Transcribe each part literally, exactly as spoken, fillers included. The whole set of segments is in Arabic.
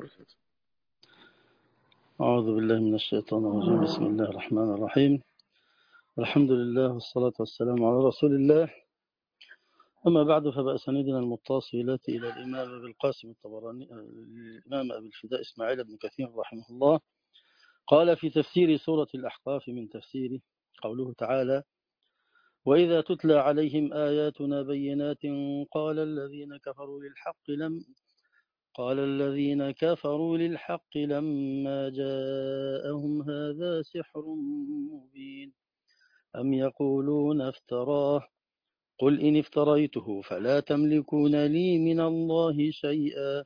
وبركاته. أعوذ بالله من الشيطان الرجيم. بسم الله الرحمن الرحيم. الحمد لله والصلاة والسلام على رسول الله. أما بعد، فبأسانيدنا المتصلة إلى الإمام أبي القاسم الطبراني الإمام أبي الفداء إسماعيل بن كثير رحمه الله قال في تفسير سورة الأحقاف من تفسيره قوله تعالى: وإذا تتلى عليهم آياتنا بينات قال الذين كفروا للحق لم قال الذين كفروا للحق لما جاءهم هذا سحر مبين أم يقولون افتراه قل إن افتريته فلا تملكون لي من الله شيئا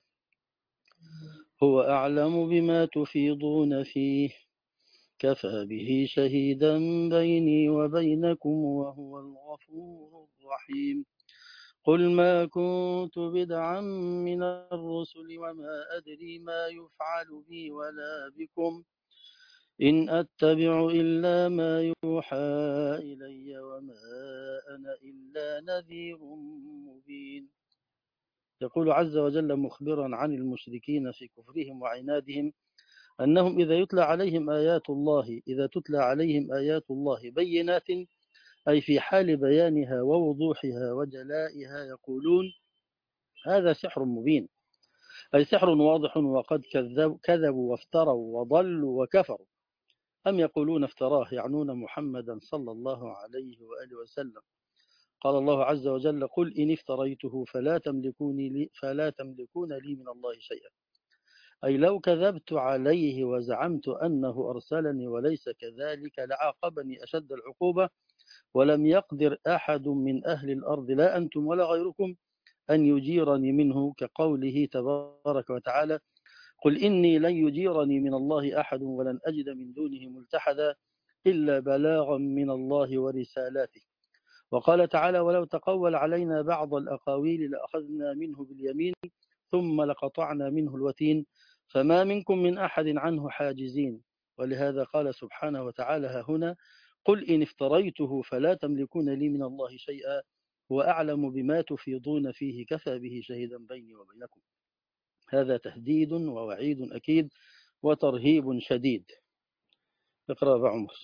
هو أعلم بما تفيضون فيه كفى به شهيدا بيني وبينكم وهو الغفور الرحيم قل ما كنت بدعا من الرسل وما أدري ما يفعل بي ولا بكم إن أتبع إلا ما يوحى إلي وما أنا إلا نذير مبين. يقول عز وجل مخبرا عن المشركين في كفرهم وعنادهم أنهم إذا يتلى عليهم آيات الله إذا تتلى عليهم آيات الله بينات، أي في حال بيانها ووضوحها وجلائها، يقولون هذا سحر مبين، أي سحر واضح وقد كذب كذبوا وافتروا وضلوا وكفروا. أم يقولون افتراه، يعنون محمدا صلى الله عليه وآله وسلم. قال الله عز وجل: قل إن افتريته فلا تملكوني لي فلا تملكون لي من الله شيئا، أي لو كذبت عليه وزعمت أنه أرسلني وليس كذلك لعاقبني أشد العقوبة، ولم يقدر أحد من أهل الأرض لا أنتم ولا غيركم أن يجيرني منه، كقوله تبارك وتعالى: قل إني لن يجيرني من الله أحد ولن أجد من دونه ملتحدا إلا بلاغا من الله ورسالاته. وقال تعالى: ولو تقول علينا بعض الأقاويل لأخذنا منه باليمين ثم لقطعنا منه الوتين فما منكم من أحد عنه حاجزين. ولهذا قال سبحانه وتعالى ها هنا: قل إن افتريته فلا تملكون لي من الله شيئا وأعلم بما تفيضون فيه كفى به شهيدا بيني وبينكم. هذا تهديد ووعيد أكيد وترهيب شديد. اقرأ بعمر.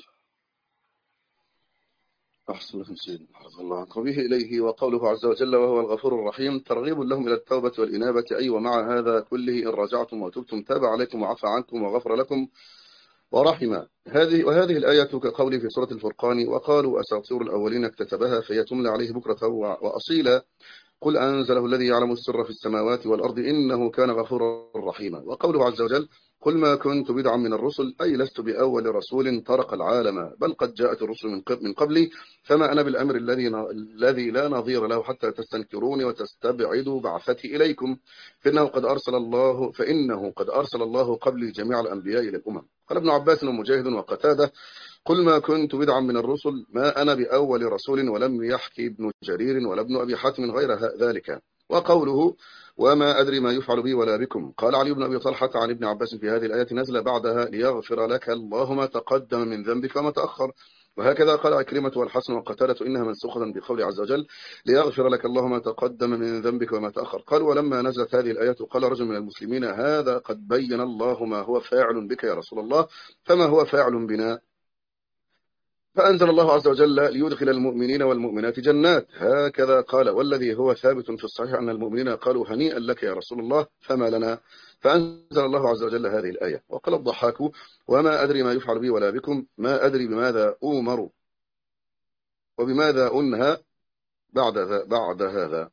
أحسن لكم سيدنا حفظ الله عنكم. به إليه وقوله عز وجل وهو الغفور الرحيم ترغيب لهم إلى التوبة والإنابة، أي ومع هذا كله إن رجعتم وتبتم تاب عليكم وعفى عنكم وغفر لكم ورحم. هذه وهذه الآية كقوله في سورة الفرقان: وقالوا أساطير الأولين اكتتبها فهي تملى عليه بكرة وأصيلا قل أنزله الذي يعلم السر في السماوات والأرض إنه كان غفورا رحيما. وقوله عز وجل: قل ما كنت بدعا من الرسل، أي لست بأول رسول طرق العالم، بل قد جاءت الرسل من قبلي فما أنا بالأمر الذي الذي لا نظير له حتى تستنكروني وتستبعدوا بعثتي إليكم فإنه قد أرسل الله فإنه قد أرسل الله قبلي جميع الأنبياء إلى الأمم. قال ابن عباس ومجاهد وقتادة: قل ما كنت بدعا من الرسل ما أنا بأول رسول، ولم يحكي ابن جرير ولا ابن أبي حاتم غير ذلك. وقوله: وما أدري ما يفعل بي ولا بكم، قال علي بن أبي طلحة عن ابن عباس في هذه الآية نزل بعدها: ليغفر لك الله ما تقدم من ذنبك وما تأخر. وهكذا قال عكرمة والحسن وقتادة إنها منسوخة بقول عز وجل: ليغفر لك الله ما تقدم من ذنبك وما تأخر. قال: ولما نزلت هذه الآية قال رجل من المسلمين: هذا قد بين الله ما هو فاعل بك يا رسول الله، فما هو فاعل بنا؟ فأنزل الله عز وجل: ليدخل المؤمنين والمؤمنات جنات. هكذا قال. والذي هو ثابت في الصحيح أن المؤمنين قالوا: هنيئا لك يا رسول الله، فما لنا؟ فأنزل الله عز وجل هذه الآية. وقال الضحاك: وما أدري ما يفعل بي ولا بكم، ما أدري بماذا أؤمر وبماذا أنهى بعد, بعد هذا.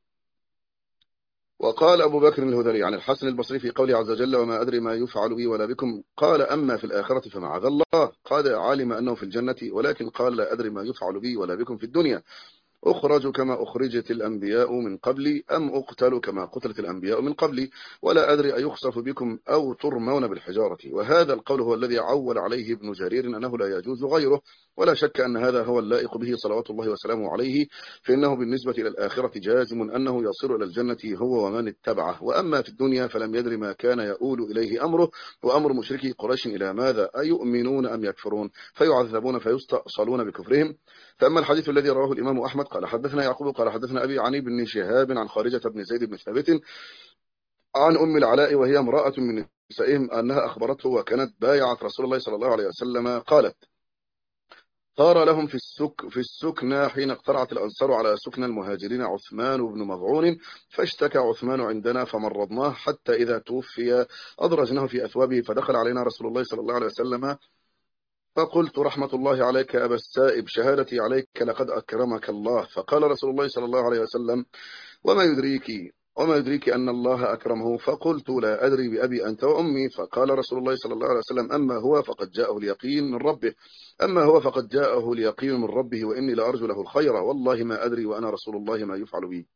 وقال أبو بكر الهذلي عن الحسن البصري في قوله عز وجل: وما أدري ما يفعل بي ولا بكم، قال: أما في الآخرة فمعاذ الله، قد علم أنه في الجنة، ولكن قال: لا أدري ما يفعل بي ولا بكم في الدنيا، أخرج كما أخرجت الأنبياء من قبلي أم أقتل كما قتلت الأنبياء من قبلي، ولا أدري أيخسف بكم أو ترمون بالحجارة. وهذا القول هو الذي عول عليه ابن جرير أنه لا يجوز غيره، ولا شك أن هذا هو اللائق به صلوات الله وسلامه عليه، فإنه بالنسبة إلى الآخرة جازم أنه يصير إلى الجنة هو ومن اتبعه. وأما في الدنيا فلم يدري ما كان يؤول إليه أمره وأمر مشركي قريش إلى ماذا، أيؤمنون أم يكفرون فيعذبون فيستأصلون بكفرهم. فأما الحديث الذي رواه الإمام أحمد قال: حدثنا يعقوب قال حدثنا أبي عن ابن شهاب عن خارجة بن زيد بن ثابت عن أم العلاء وهي امرأة من نسائهم أنها أخبرته وكانت بايعت رسول الله صلى الله عليه وسلم قالت: صار لهم في السك في السكنى حين اقترعت الأنصار على سكنى المهاجرين عثمان بن مظعون، فاشتكى عثمان عندنا فمرضناه حتى إذا توفي أدرجناه في أثوابه، فدخل علينا رسول الله صلى الله عليه وسلم فقلت: رحمة الله عليك أبا السائب، شهادتي عليك لقد أكرمك الله. فقال رسول الله صلى الله عليه وسلم: وما يدريك وما يدريك أن الله أكرمه؟ فقلت: لا أدري بأبي أنت وأمي. فقال رسول الله صلى الله عليه وسلم: أما هو فقد جاءه اليقين من ربه أما هو فقد جاءه اليقين من ربه وإني لأرجو له الخير، والله ما أدري وأنا رسول الله ما يفعل بي.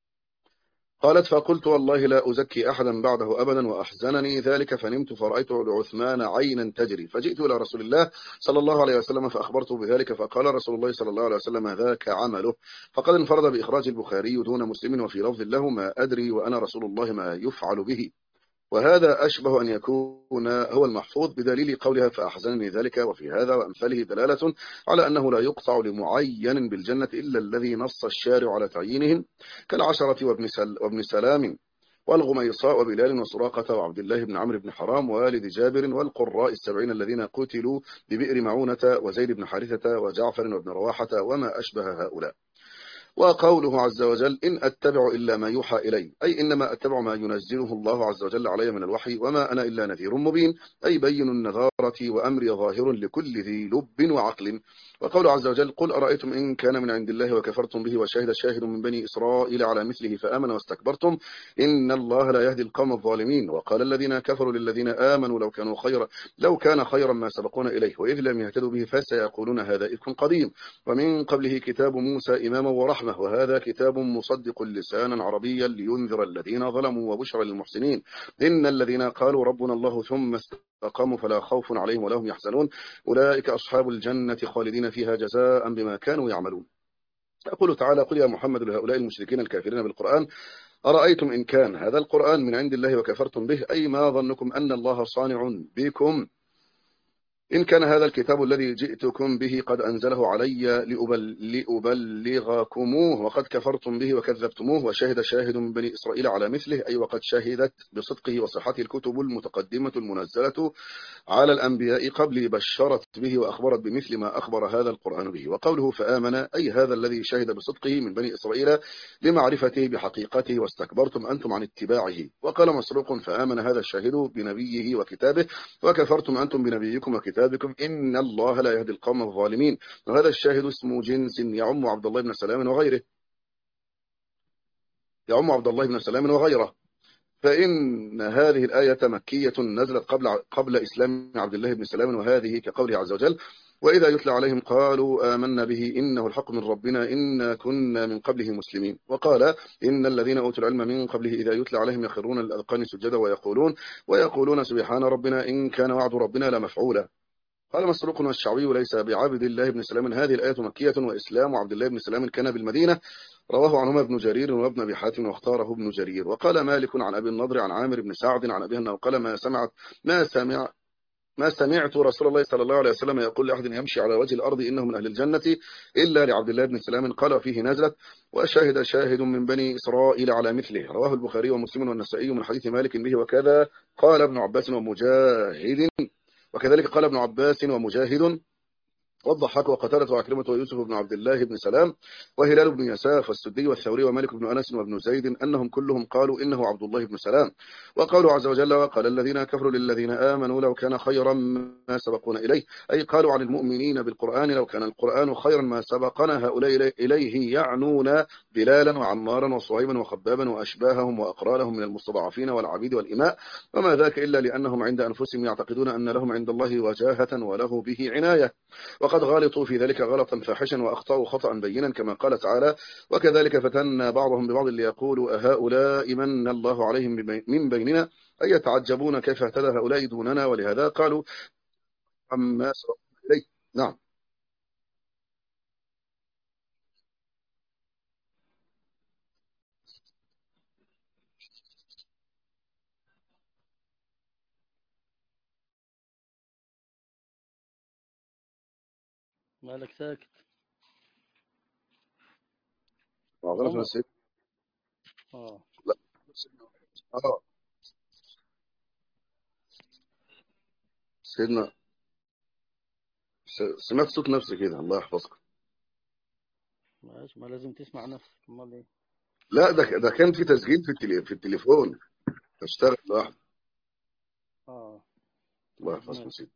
قالت: فقلت: والله لا أزكي أحدا بعده أبدا، وأحزنني ذلك، فنمت فرأيت لعثمان عينا تجري، فجئت إلى رسول الله صلى الله عليه وسلم فأخبرته بذلك، فقال رسول الله صلى الله عليه وسلم: ذاك عمله. فقد انفرد بإخراج البخاري دون مسلم، وفي لفظ له: ما أدري وأنا رسول الله ما يفعل به. وهذا أشبه أن يكون هو المحفوظ بدليل قولها: فأحزنني ذلك. وفي هذا وأمثاله دلالة على أنه لا يقطع لمعين بالجنة إلا الذي نص الشارع على تعيينهم، كالعشرة وابن, سل وابن سلام والغميصاء وبلال وسراقة وعبد الله بن عمرو بن حرام ووالد جابر والقراء السبعين الذين قتلوا ببئر معونة وزيد بن حارثة وجعفر وابن رواحة وما أشبه هؤلاء. وقوله عز وجل: إن أتبع إلا ما يوحى إلي، أي إنما أتبع ما ينزله الله عز وجل علي من الوحي، وما أنا إلا نذير مبين، أي بين النذارة وأمري ظاهر لكل ذي لب وعقل. وقوله عز وجل: قل أرأيتم إن كان من عند الله وكفرتم به وشهد شاهد من بني إسرائيل على مثله فآمن واستكبرتم إن الله لا يهدي القوم الظالمين. وقال الذين كفروا للذين آمنوا لو كانوا خيرا لو كان خيرا ما سبقونا إليه، وإذ لم يهتدوا به فسيقولون هذا إفك قديم، ومن قبله كتاب موسى إماما ورحمة، وهذا كتاب مصدق لسانا عربيا لينذر الذين ظلموا وبشرى للمحسنين. إن الذين قالوا ربنا الله ثم استقاموا فلا خوف عليهم ولا هم يحزنون، أولئك أصحاب الجنة خالدين فيها جزاء بما كانوا يعملون. يقول تعالى: قل يا محمد لهؤلاء المشركين الكافرين بالقرآن: أرأيتم إن كان هذا القرآن من عند الله وكفرتم به، أي ما ظنكم أن الله صانع بكم إن كان هذا الكتاب الذي جئتكم به قد أنزله علي لأبل لأبلغكموه وقد كفرتم به وكذبتموه، وشهد شاهد من بني إسرائيل على مثله، أي وقد شهدت بصدقه وصحته الكتب المتقدمة المنزلة على الأنبياء قبل بشرت به وأخبرت بمثل ما أخبر هذا القرآن به. وقوله فآمن، أي هذا الذي شهد بصدقه من بني إسرائيل لمعرفته بحقيقته واستكبرتم أنتم عن اتباعه. وقال مسروق: فآمن هذا الشاهد بنبيه وكتابه وكفرتم أنتم بنبيكم وكتابكم إن الله لا يهدي القوم الظالمين. وهذا الشاهد اسم جنس يعم عبد الله بن سلام وغيره يعم عبد الله بن سلام وغيره فإن هذه الآية مكية نزلت قبل قبل إسلام عبد الله بن سلام، وهذه كقوله عز وجل: وإذا يتلى عليهم قالوا آمنا به إنه الحق من ربنا إنا كنا من قبله مسلمين. وقال: إن الذين أوتوا العلم من قبله إذا يتلى عليهم يخرون الأذقان سجدا ويقولون ويقولون سبحان ربنا إن كان وعد ربنا لمفعولا. قال مسروق: والشعبي ليس بعبد الله بن سلام، هذه الآية مكية وإسلام عبد الله بن سلام كان بالمدينة. رواه عنهما ابن جرير وابن أبي حاتم واختاره ابن جرير. وقال مالك عن أبي النضر عن عامر بن سعد عن أبيه أنه قال: ما سمعت ما سمع ما سمعت رسول الله صلى الله عليه وسلم يقول لأحد يمشي على وجه الأرض إنه من أهل الجنة إلا لعبد الله بن سلام. قال: فيه نزلت: وشهد شاهد من بني إسرائيل على مثله. رواه البخاري ومسلم والنسائي من حديث مالك به. وكذا قال ابن عباس ومجاهد وكذلك قال ابن عباس ومجاهد والضحاك وقتادة وعكرمة ويوسف بن عبد الله بن سلام وهلال بن يساف والسدي والثوري ومالك بن أنس وابن زيد أنهم كلهم قالوا إنه عبد الله بن سلام. وقالوا عز وجل: وقال الذين كفروا للذين آمنوا لو كان خيرا ما سبقونا إليه، أي قالوا عن المؤمنين بالقرآن: لو كان القرآن خيرا ما سبقنا هؤلاء إليه، يعنون بلالا وعمارا وصهيبا وخبابا وأشباههم وأقرانهم من المستضعفين والعبيد والإماء، وما ذاك إلا لأنهم عند أنفسهم يعتقدون أن لهم عند الله وجاهة وله به عناية، وقد غلطوا في ذلك غلطا فاحشا وأخطأوا خطأ بينا، كما قال تعالى: وكذلك فتنا بعضهم ببعض ليقولوا أهؤلاء من الله عليهم من بيننا، أي يتعجبون كيف اهتدى هؤلاء دوننا، ولهذا قالوا عما سبقنا إليه. نعم. مالك ساكت معذرة عمر؟ السيد. اه. لا. آه. سيدنا س- سمعت صوت نفسي كده، الله يحفظك. ماشي، ما لازم تسمع نفسك، امال ايه؟ لا ده ده كان في تسجيل في التلي... في التليفون، اشتغل لوحده. اه. الله طيب يحفظك يا ماشي. سيدي.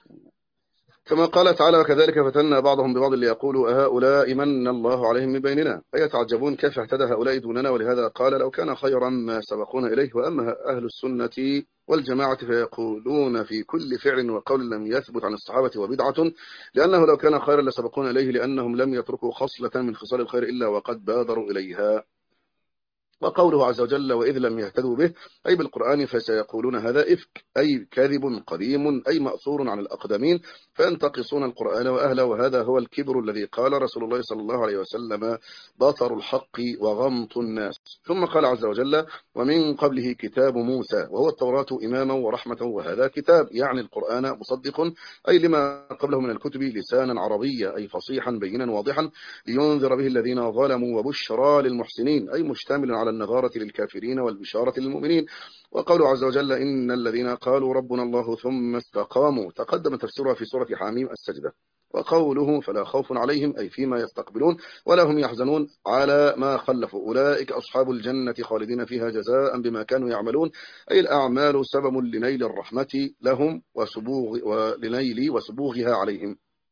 كما قال تعالى: وكذلك فتنا بعضهم ببعض ليقولوا أهؤلاء من الله عليهم من بيننا فيتعجبون كيف اهتدى هؤلاء دوننا. ولهذا قال: لو كان خيرا ما سبقونا إليه. وأما أهل السنة والجماعة فيقولون في كل فعل وقول لم يثبت عن الصحابة وبدعة، لأنه لو كان خيرا لسبقونا إليه، لأنهم لم يتركوا خصلة من خصال الخير إلا وقد بادروا إليها. وقوله عز وجل: وإذ لم يهتدوا به، أي بالقرآن، فسيقولون هذا إفك، أي كاذب قديم، أي مأثور عن الأقدمين، فينتقصون القرآن وأهله. وهذا هو الكبر الذي قال رسول الله صلى الله عليه وسلم: بطر الحق وغمط الناس. ثم قال عز وجل: ومن قبله كتاب موسى، وهو التوراة إماما ورحمة، وهذا كتاب يعني القرآن مصدق، أي لما قبله من الكتب، لسانا عربيا، أي فصيحا بينا واضحا، لينذر به الذين ظلموا وبشرى للمحسنين، أي مشتمل على النظارة للكافرين والبشارة للمؤمنين. وقوله عز وجل: إن الذين قالوا ربنا الله ثم استقاموا، تقدم تفسيرها في سورة حميم السجدة. وقوله: فلا خوف عليهم، أي فيما يستقبلون، ولا هم يحزنون على ما خلفوا، أولئك أصحاب الجنة خالدين فيها جزاء بما كانوا يعملون، أي الأعمال سبب لنيل الرحمة لهم وسبوغ ولنيل وسبوغها عليهم.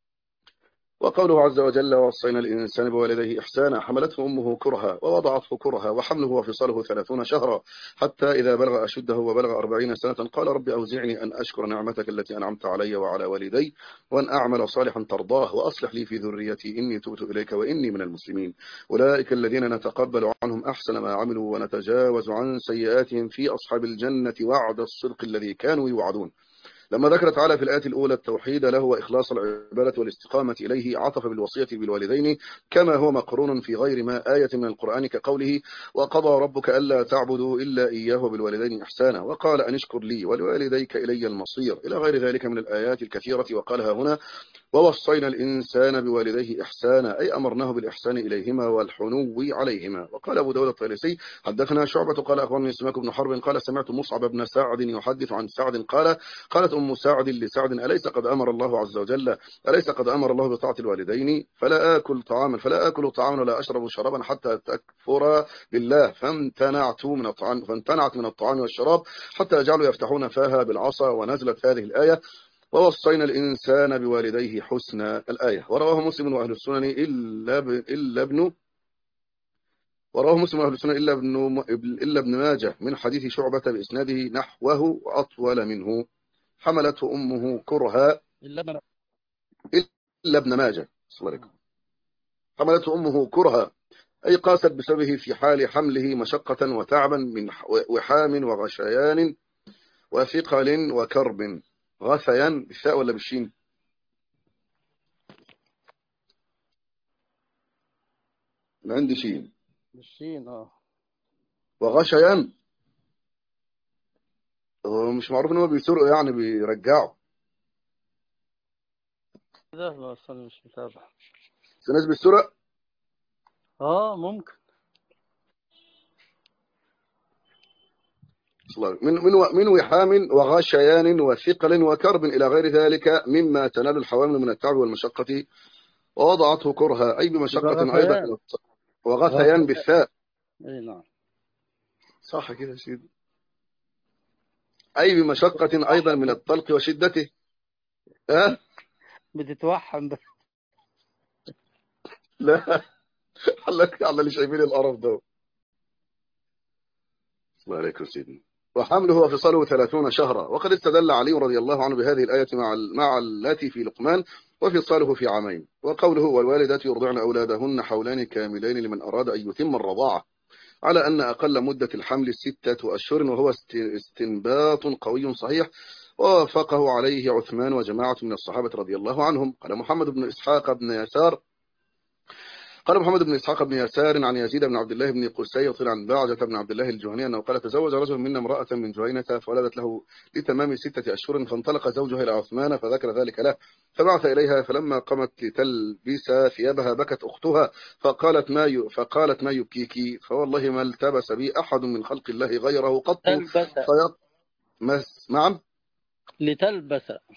وقوله عز وجل: ووصينا الإنسان بوالديه إحسانا، حملته أمه كرها ووضعته كرها وحمله وفصاله ثلاثون شهرا، حتى إذا بلغ أشده وبلغ أربعين سنة قال: رب أوزعني أن أشكر نعمتك التي أنعمت علي وعلى والدي، وأن أعمل صالحا ترضاه، وأصلح لي في ذريتي إني تبت إليك وإني من المسلمين. أولئك الذين نتقبل عنهم أحسن ما عملوا ونتجاوز عن سيئاتهم في أصحاب الجنة وعد الصدق الذي كانوا يوعدون. لما ذكر تعالى في الآية الأولى التوحيد له وإخلاص العبادة والاستقامة إليه، عطف بالوصية بالوالدين كما هو مقرون في غير ما آية من القرآن، كقوله: وقضى ربك ألا تعبدوا إلا إياه وبالوالدين إحسانا، وقال: أن اشكر لي ولوالديك إلي المصير، إلى غير ذلك من الآيات الكثيرة. وقالها هنا: ووصينا الإنسان بوالديه إحسانا، أي أمرناه بالإحسان إليهما والحنو عليهما. وقال أبو داود الطيالسي: حدثنا شعبة قال أخبرني سماك بن حرب قال: سمعت مصعب بن سعد يحدث عن سعد قال: قالت أم سعد لسعد: أليس قد أمر الله عز وجل أليس قد أمر الله بطاعة الوالدين؟ فلا آكل طعاما فلا آكل طعاما ولا أشرب شرابا حتى تكفر بالله، فامتنعت من الطعام فامتنعت من الطعام والشراب حتى جعلوا يفتحون فاها بالعصا. ونزلت هذه الآية: ووصينا الإنسان بوالديه حسنا، الآية. ورواه مسلم وأهل السنن إلا ب... إلا ابن ورواه مسلم وأهل السنن إلا ابن إلا ابن ماجه من حديث شعبة بإسناده نحوه وأطول منه. حملته أمه كرها اللبن. إلا ابن ماجه صلى الله عليه وسلم. حملته أمه كرها، أي قاست بسببه في حال حمله مشقة وتعبا من وحام وغشيان وثقل وكرب. غثيان بالثاء ولا بالشين؟ من عندي شين. بالشين اه. وغشيان هو مش معروف ان هو بيسرقوا يعني بيرجعوا. ده لا أصلا مش متابع. في ناس بيسرق. اه ممكن. من من من وحام وغشيان وثقل وكرب الى غير ذلك مما تنال الحوامل من التعب والمشقة. ووضعته كرها، اي يبقى بمشقة ايضا من غثيان. الت- وغثيان غثيان. بالثاء. اي نعم. صح كده يا سيدي. اي بمشقة ايضا من الطلق وشدته. ها؟ بتتوحم بس. لا. حلك على اللي شايفين القرف ده. الله عليك يا سيدي. وحمله وفصاله ثلاثون شهرا. وقد استدل علي رضي الله عنه بهذه الآية مع مع التي في لقمان: وفصاله في عامين. وقوله: والوالدات يرضعن أولادهن حولان كاملين لمن أراد أن يتم الرضاعة، على أن أقل مدة الحمل ستة أشهر، وهو استنباط قوي صحيح ووافقه عليه عثمان وجماعة من الصحابة رضي الله عنهم. قال محمد بن إسحاق بن يسار قال محمد بن إسحاق بن يسار عن يزيد بن عبد الله بن قسي وقيل عن باعجة بن عبد الله الجهني أنه قال: تزوج رجل منا امرأة من جهينة فولدت له لتمام ستة أشهر، فانطلق زوجها إلى عثمان فذكر ذلك له، فبعث إليها، فلما قامت لتلبس ثيابها بكت أختها فقالت: ما ي... فقالت: ما يبكيك؟ فوالله ما التبس بي أحد من خلق الله غيره قط. تلبس. فيط... مس... نعم. لتلبس.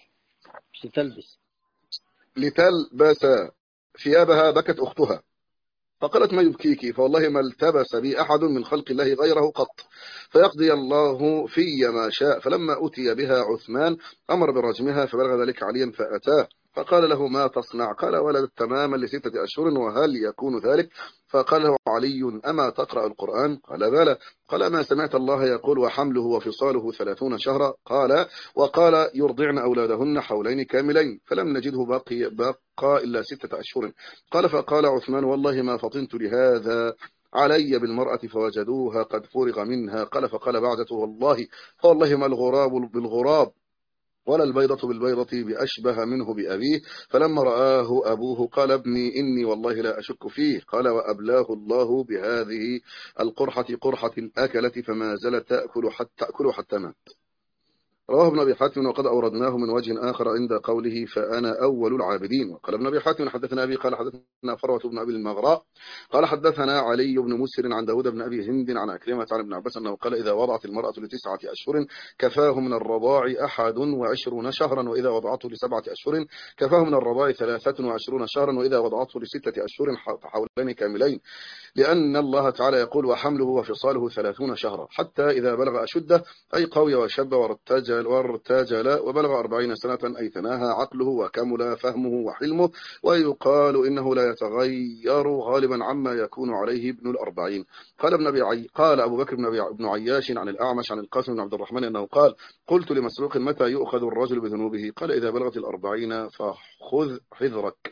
مش تلبس. لتلبس ثيابها بكت أختها فقالت ما يبكيك؟ فوالله ما التبس بي أحد من خلق الله غيره قط، فيقضي الله في ما شاء. فلما أتي بها عثمان أمر برجمها، فبلغ ذلك عليا فأتاه فقال له ما تصنع؟ قال ولدت تماما لستة أشهر، وهل يكون ذلك؟ فقال له علي أما تقرأ القرآن؟ قال بلى. قال ما سمعت الله يقول وحمله وفصاله ثلاثون شهرا؟ قال وقال يرضعن أولادهن حولين كاملين، فلم نجده باقي بقى إلا ستة أشهر. قال فقال عثمان والله ما فطنت لهذا علي بالمرأة فوجدوها قد فرغ منها. قال فقال بعدته والله فوالله ما الغراب بالغراب ولا البيضة بالبيضة بأشبه منه بأبيه. فلما رآه أبوه قال ابني إني والله لا أشك فيه. قال وأبلاه الله بهذه القرحة قرحة أكلت فما زالت تأكل حتى, تأكل حتى مات. رواه ابن أبي حاتم وقد أوردناه من وجه آخر عند قوله فأنا أول العابدين. وقال ابن أبي حاتم حدثنا أبي قال حدثنا فروة بن أبي المغراء قال حدثنا علي بن مسر عن داود بن أبي هند عن أكرمة عن ابن عباس أنه قال إذا وضعت المرأة لتسعة أشهر كفاه من الرضاع أحد وعشرون شهرا، وإذا وضعته لسبعة أشهر كفاه من الرضاع ثلاثة وعشرون شهرا، وإذا وضعته لستة أشهر حولين كاملين، لأن الله تعالى يقول وحمله وفصاله ثلاثون شهرا حتى إذا بلغ أشده أي قوي وشب وارتجل, وارتجل وبلغ أربعين سنة أي تناهى عقله وكمل فهمه وحلمه، ويقال إنه لا يتغير غالبا عما يكون عليه ابن الأربعين. قال ابن أبي عي... قال أبو بكر بن, أبي... بن عياش عن الأعمش عن القاسم بن عبد الرحمن أنه قال قلت لمسروق متى يؤخذ الرجل بذنوبه؟ قال إذا بلغت الأربعين فخذ حذرك.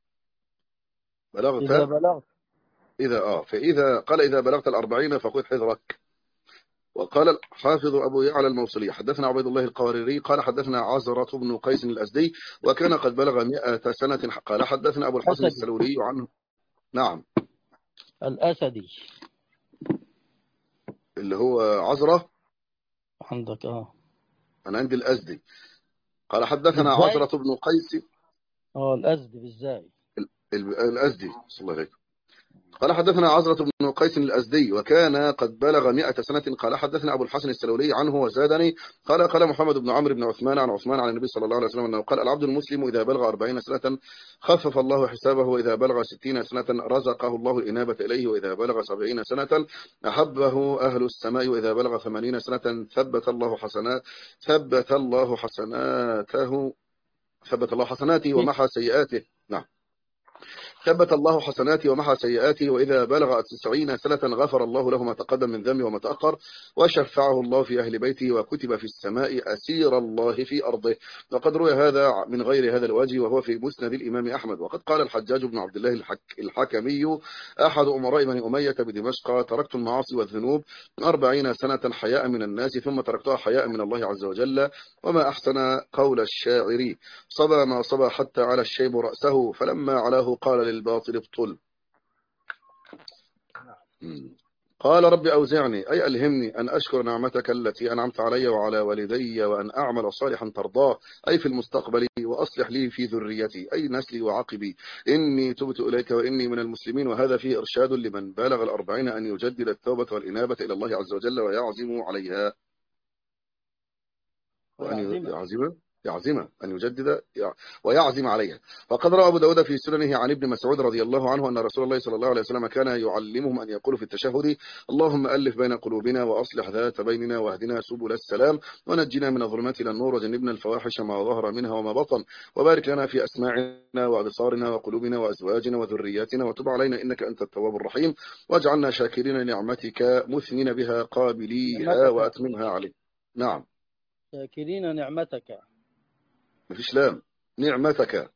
بلغت إذا بلغت إذا آه فإذا قال إذا بلغت الأربعين فخذ حذرك. وقال الحافظ أبو يعلى الموصلي حدثنا عبيد الله القواريري قال حدثنا عزرة بن قيس الأزدي وكان قد بلغ مئة سنة. قال حدثنا أبو الحسن أسدي. السلولي عنه. نعم الأسدي اللي هو عزرة عندك اه أنا عندي الأزدي. قال حدثنا بالزاي. عزرة بن قيس اه الأسدي بالزاي. ال- ال- الأزدي صلى الله عليه. قال حدثنا عزرة بن قيس الأزدي وكان قد بلغ مئة سنة. قال حدثنا أبو الحسن السلولي عنه وزادني قال قال محمد بن عمرو بن عثمان عن عثمان عن النبي صلى الله عليه وسلم أنه قال العبد المسلم إذا بلغ أربعين سنة خفف الله حسابه، وإذا بلغ ستين سنة رزقه الله الإنابة إليه، وإذا بلغ سبعين سنة أحبه أهل السماء، وإذا بلغ ثمانين سنة ثبت الله حسنات ثبت الله حسناته ثبت الله حسناته ومحى سيئاته. نعم ثبت الله حسناته ومحى سيئاته، وإذا بلغ تسعين سنة غفر الله له ما تقدم من ذنبه وما تأخر، وشفعه الله في أهل بيته، وكتب في السماء أسير الله في أرضه. وقد روي هذا من غير هذا الوجه وهو في مسند الإمام أحمد. وقد قال الحجاج بن عبد الله الحك الحكمي أحد أمراء بني أمية بدمشق تركت المعاصي والذنوب أربعين سنة حياء من الناس ثم تركتها حياء من الله عز وجل، وما أحسن قول الشاعر صبا ما صبا حتى على الشيب رأسه، فلما علاه قال للباطل ابطل. قال رب أوزعني أي ألهمني أن أشكر نعمتك التي أنعمت علي وعلى والدي، وأن أعمل صالحا ترضاه أي في المستقبل، وأصلح لي في ذريتي أي نسلي وعقبي، إني تبت إليك وإني من المسلمين. وهذا فيه إرشاد لمن بالغ الأربعين أن يجدد التوبة والإنابة إلى الله عز وجل ويعزم عليها. وأن يعزم يعزم أن يجدد ويعزم عليها. فقد روى أبو داود في سننه عن ابن مسعود رضي الله عنه أن رسول الله صلى الله عليه وسلم كان يعلمهم أن يقولوا في التشهد اللهم ألف بين قلوبنا وأصلح ذات بيننا واهدنا سبل السلام ونجنا من الظلمات إلى النور وجنبنا الفواحش ما ظهر منها وما بطن، وبارك لنا في أسماعنا وأبصارنا وقلوبنا وأزواجنا وذرياتنا، وتب علينا إنك أنت التواب الرحيم، واجعلنا شاكرين لنعمتك مثنين بها قابليها وأتممها عليك. نعم شاكرين نعمتك مفيش لام نعمتك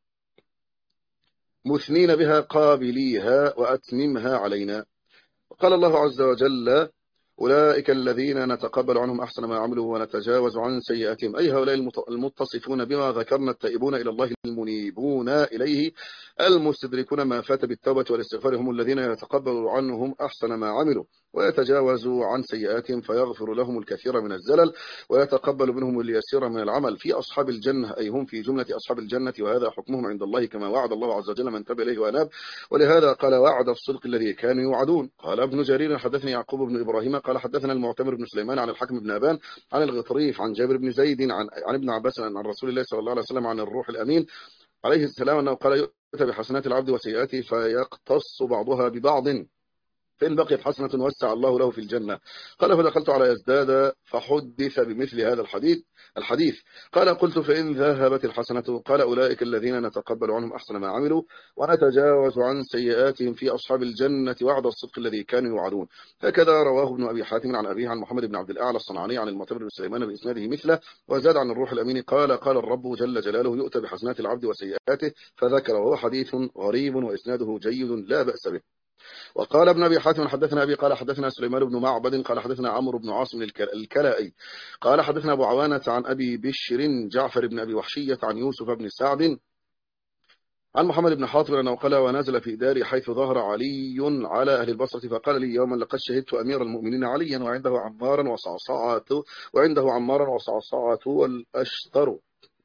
مثنين بها قابليها وأتممها علينا. وقال الله عز وجل أولئك الذين نتقبل عنهم أحسن ما عملوا ونتجاوز عن سيئاتهم أي هؤلاء المتصفون بما ذكرنا التائبون إلى الله المنيبون إليه المستدركون ما فات بالتوبة والاستغفار هم الذين يتقبل عنهم أحسن ما عملوا ويتجاوز عن سيئاتهم فيغفر لهم الكثير من الزلل ويتقبل منهم اليسير من العمل في أصحاب الجنة، أي هم في جملة أصحاب الجنة، وهذا حكمهم عند الله كما وعد الله عز وجل من تاب إليه وأناب، ولهذا قال وعد الصدق الذي كانوا يوعدون. قال ابن جرير حدثني يعقوب بن إبراهيم قال حدثنا المعتمر بن سليمان عن الحكم بن أبان عن الغطريف عن جابر بن زيد عن, عن ابن عباس عن رسول الله صلى الله عليه وسلم عن الروح الأمين عليه السلام أنه قال يؤتى بحسنات العبد وسيئاته فيقتص بعضها ببعض، فإن بقيت حسنة وسع الله له في الجنة. قال فدخلت على يزداد فحدث بمثل هذا الحديث الحديث قال قلت فإن ذهبت الحسنة قال أولئك الذين نتقبل عنهم أحسن ما عملوا ونتجاوز عن سيئاتهم في أصحاب الجنة وعد الصدق الذي كانوا يوعدون. هكذا رواه ابن أبي حاتم عن أبيه عن محمد بن عبد الأعلى الصنعاني عن المعتمر بن سليمان بإسناده مثله، وزاد عن الروح الأمين قال قال الرب جل جلاله يؤتى بحسنات العبد وسيئاته فذكر، وهو حديث غريب وإسناده جيد لا بأس به. وقال ابن أبي حاتم حدثنا أبي قال حدثنا سليمان بن معبد قال حدثنا عمرو بن عاصم الكلائي قال حدثنا أبو عوانة عن أبي بشر جعفر بن أبي وحشية عن يوسف بن سعد عن محمد بن حاطب أنه قال ونزل في داري حيث ظهر علي على أهل البصرة فقال لي يوما لقد شهدت أمير المؤمنين عليا وعنده عمارا وصعصعة وعنده عمارا وصعصعة والأشتر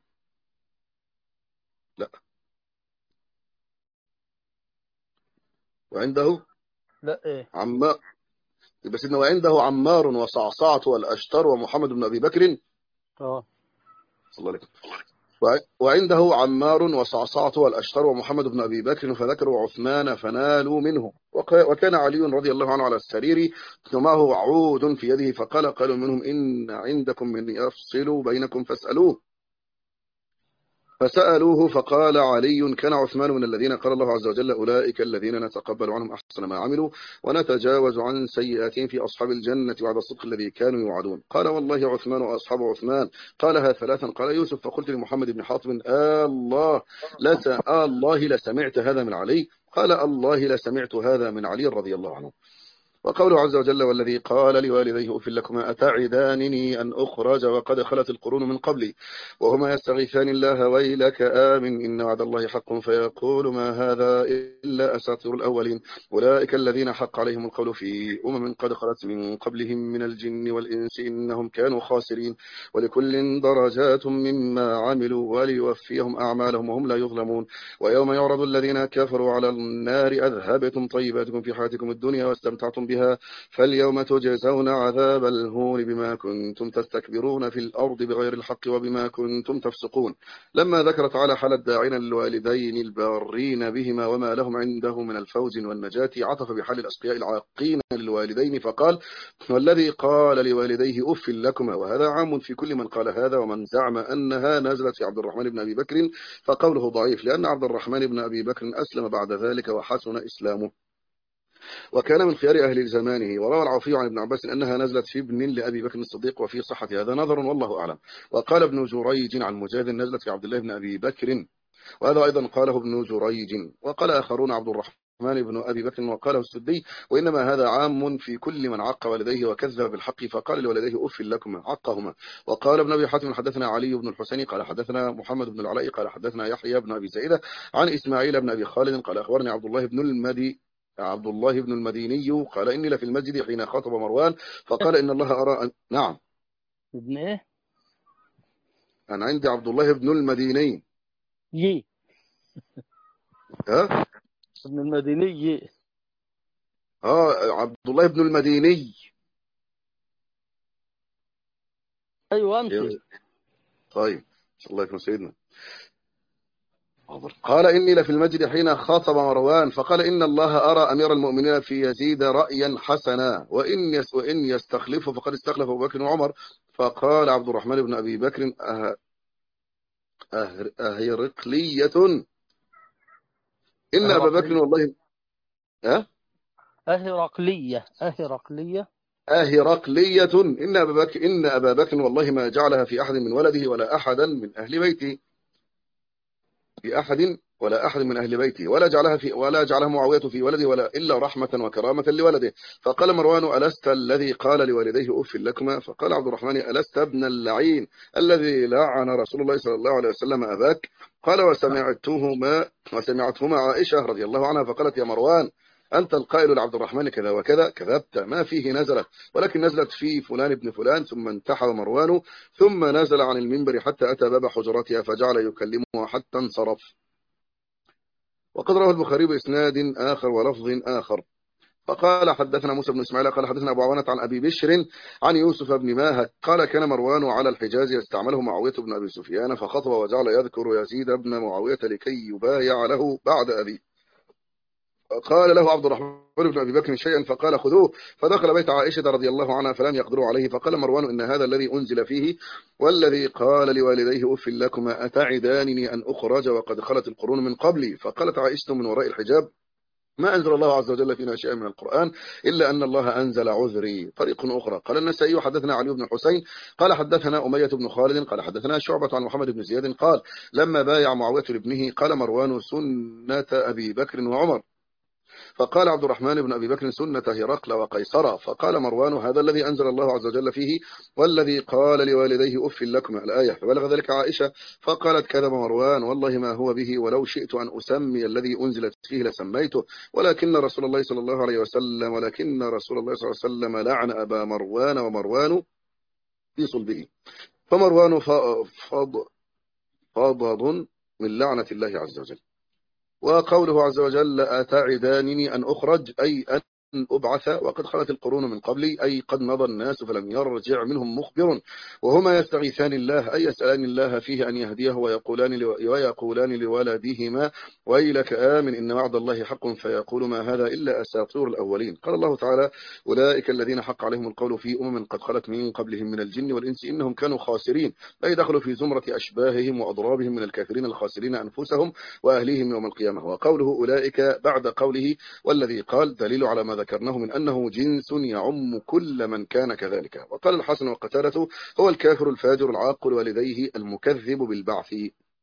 لا وعنده لا إيه عمار يبقى سيدنا وعنده عمار وصعصعة والأشتر ومحمد بن أبي بكر اه صلى الله عليه وسلم، وعنده عمار وصعصعة والأشتر ومحمد بن أبي بكر فذكروا عثمان فنالوا منه، وكان علي رضي الله عنه على السرير ومعه عود في يده فقال قالوا منهم إن عندكم من يفصل بينكم فاسألوه، فسألوه فقال علي كان عثمان من الذين قال الله عز وجل أولئك الذين نتقبل عنهم أحسن ما عملوا ونتجاوز عن سيئاتهم في أصحاب الجنة وعد الصدق الذي كانوا يوعدون. قال والله عثمان وأصحاب عثمان قالها ثلاثا. قال يوسف فقلت لمحمد بن حاطب آه الله لس آه الله لسمعت هذا من علي؟ قال الله لسمعت هذا من علي رضي الله عنه. وقوله عز وجل والذي قال لوالديه أف لكما أتعدانني أن أخرج وقد خلت القرون من قبلي وهما يستغيثان الله ويلك آمن إن وعد الله حق فيقول ما هذا إلا أساطير الأولين أولئك الذين حق عليهم القول في أمم قد خلت من قبلهم من الجن والإنس إنهم كانوا خاسرين ولكل درجات مما عملوا وليوفيهم أعمالهم وهم لا يظلمون. ويوم يعرض الذين كفروا على النار أذهبتم طيباتكم في حياتكم الدنيا واستمتعتم بها فاليوم تجزون عذاب الهون بما كنتم تستكبرون في الأرض بغير الحق وبما كنتم تفسقون. لما ذكر تعالى حال الداعين للوالدين البارين بهما وما لهم عنده من الفوز والنجاة عطف بحال الأسقياء العاقين للوالدين فقال والذي قال لوالديه أف لكما، وهذا عام في كل من قال هذا ومن زعم أنها نزلت في عبد الرحمن بن أبي بكر فقوله ضعيف لأن عبد الرحمن بن أبي بكر أسلم بعد ذلك وحسن إسلامه وكان من خيار أهل زمانه. وروى العوفي عن ابن عباس أنها نزلت في ابن لأبي بكر الصديق وفي صحة هذا نظر والله أعلم. وقال ابن جريج عن مجاهد نزلت في عبد الله بن أبي بكر وهذا أيضا قاله ابن جريج. وقال آخرون عبد الرحمن بن أبي بكر وقاله السدي وإنما هذا عام في كل من عق والديه وكذب بالحق فقال لوالديه أف لكما عقهما. وقال ابن أبي حاتم حدثنا علي بن الحسين قال حدثنا محمد بن العلاء قال حدثنا يحيى بن أبي زائدة عن إسماعيل بن أبي خالد قال أخبرني عبد الله بن المدي عبد الله بن المديني قال إني لفي المسجد حين خاطب مروان فقال إن الله أرى أن... نعم ابن إيه أنا عندي عبد الله بن المديني يي ها ابن المديني يي اه عبد الله بن المديني أيوة أنت طيب الله يكون سيدنا. قال إني لفي المسجد حين خاطب مروان فقال إن الله أرى أمير المؤمنين في يزيد رأيا حسنا وإن يس وإن يستخلفه فقد استخلف أبو بكر وعمر. فقال عبد الرحمن بن أبي بكر أه أه أهرقلية إن أبا بكر والله أه أهرقلية أهرقلية أهرقلية إن أبا بكر إن أبا بكر والله ما جعلها في أحد من ولده ولا أحدا من أهل بيته في أحد ولا أحد من أهل بيته ولا جعلها في ولا جعلها معاوية في ولده ولا إلا رحمة وكرامة لولده. فقال مروان ألست الذي قال لوالديه أف لكما؟ فقال عبد الرحمن ألست ابن اللعين الذي لعن رسول الله صلى الله عليه وسلم أباك؟ قال وسمعتهما وسمعتهما عائشة رضي الله عنها فقالت يا مروان أنت القائل لعبد الرحمن كذا وكذا، كذبت، ما فيه نزلت، ولكن نزلت في فلان ابن فلان. ثم انتحى مروان ثم نزل عن المنبر حتى أتى باب حجرتها فجعل يكلمها حتى انصرف. وقد روى البخاري بإسناد آخر ولفظ آخر فقال حدثنا موسى بن إسماعيل قال حدثنا أبو عوانة عن أبي بشر عن يوسف بن ماهك قال كان مروان على الحجاز يستعمله معاوية بن أبي سفيان فخطب وجعل يذكر يزيد بن معاوية لكي يبايع له بعد أبيه. قال له عبد الرحمن بن أبي بكر شيئا فقال خذوه، فدخل بيت عائشة رضي الله عنها فلم يقدروا عليه. فقال مروان إن هذا الذي أنزل فيه والذي قال لوالديه أف لكما أتعدانني أن أخرج وقد خلت القرون من قبلي. فقالت عائشة من وراء الحجاب ما أنزل الله عز وجل فينا شيئا من القرآن إلا أن الله أنزل عذري. طريق أخرى قال النسائي حدثنا علي بن الحسين قال حدثنا أمية بن خالد قال حدثنا شعبة عن محمد بن زياد قال لما بايع معاوية لابنه قال مروان سنة أبي بكر وعمر. فقال عبد الرحمن بن أبي بكر سنة هرقل وقيصر. فقال مروان هذا الذي أنزل الله عز وجل فيه والذي قال لوالديه أف لكما الآية. فبلغ ذلك عائشة فقالت كذب مروان والله ما هو به ولو شئت أن أسمي الذي أنزلت فيه لسميته ولكن رسول الله صلى الله عليه وسلم ولكن رسول الله صلى الله عليه وسلم لعن أبا مروان ومروان في صلبه. فمروان فض فضض من لعنة الله عز وجل. وقوله عز وجل أتعدانني أن أخرج أي أن أبعث وقد خلت القرون من قبلي أي قد مضى الناس فلم يرجع منهم مخبر وهما يستغيثان الله أي يسألان الله فيه أن يهديه ويقولان ويقولان لولدهما ويلك آمن إن وعد الله حق فيقول ما هذا إلا أساطير الأولين. قال الله تعالى أولئك الذين حق عليهم القول في أمم قد خلت من قبلهم من الجن والإنس إنهم كانوا خاسرين أي دخلوا في زمرة أشباههم وأضرابهم من الكافرين الخاسرين أنفسهم وأهليهم يوم القيامة. وقوله أولئك بعد قوله والذي قال دليل على ما ذكرناه من أنه جنس يعم كل من كان كذلك. وقال الحسن وقتادة هو الكافر الفاجر العاق لوالديه المكذب بالبعث.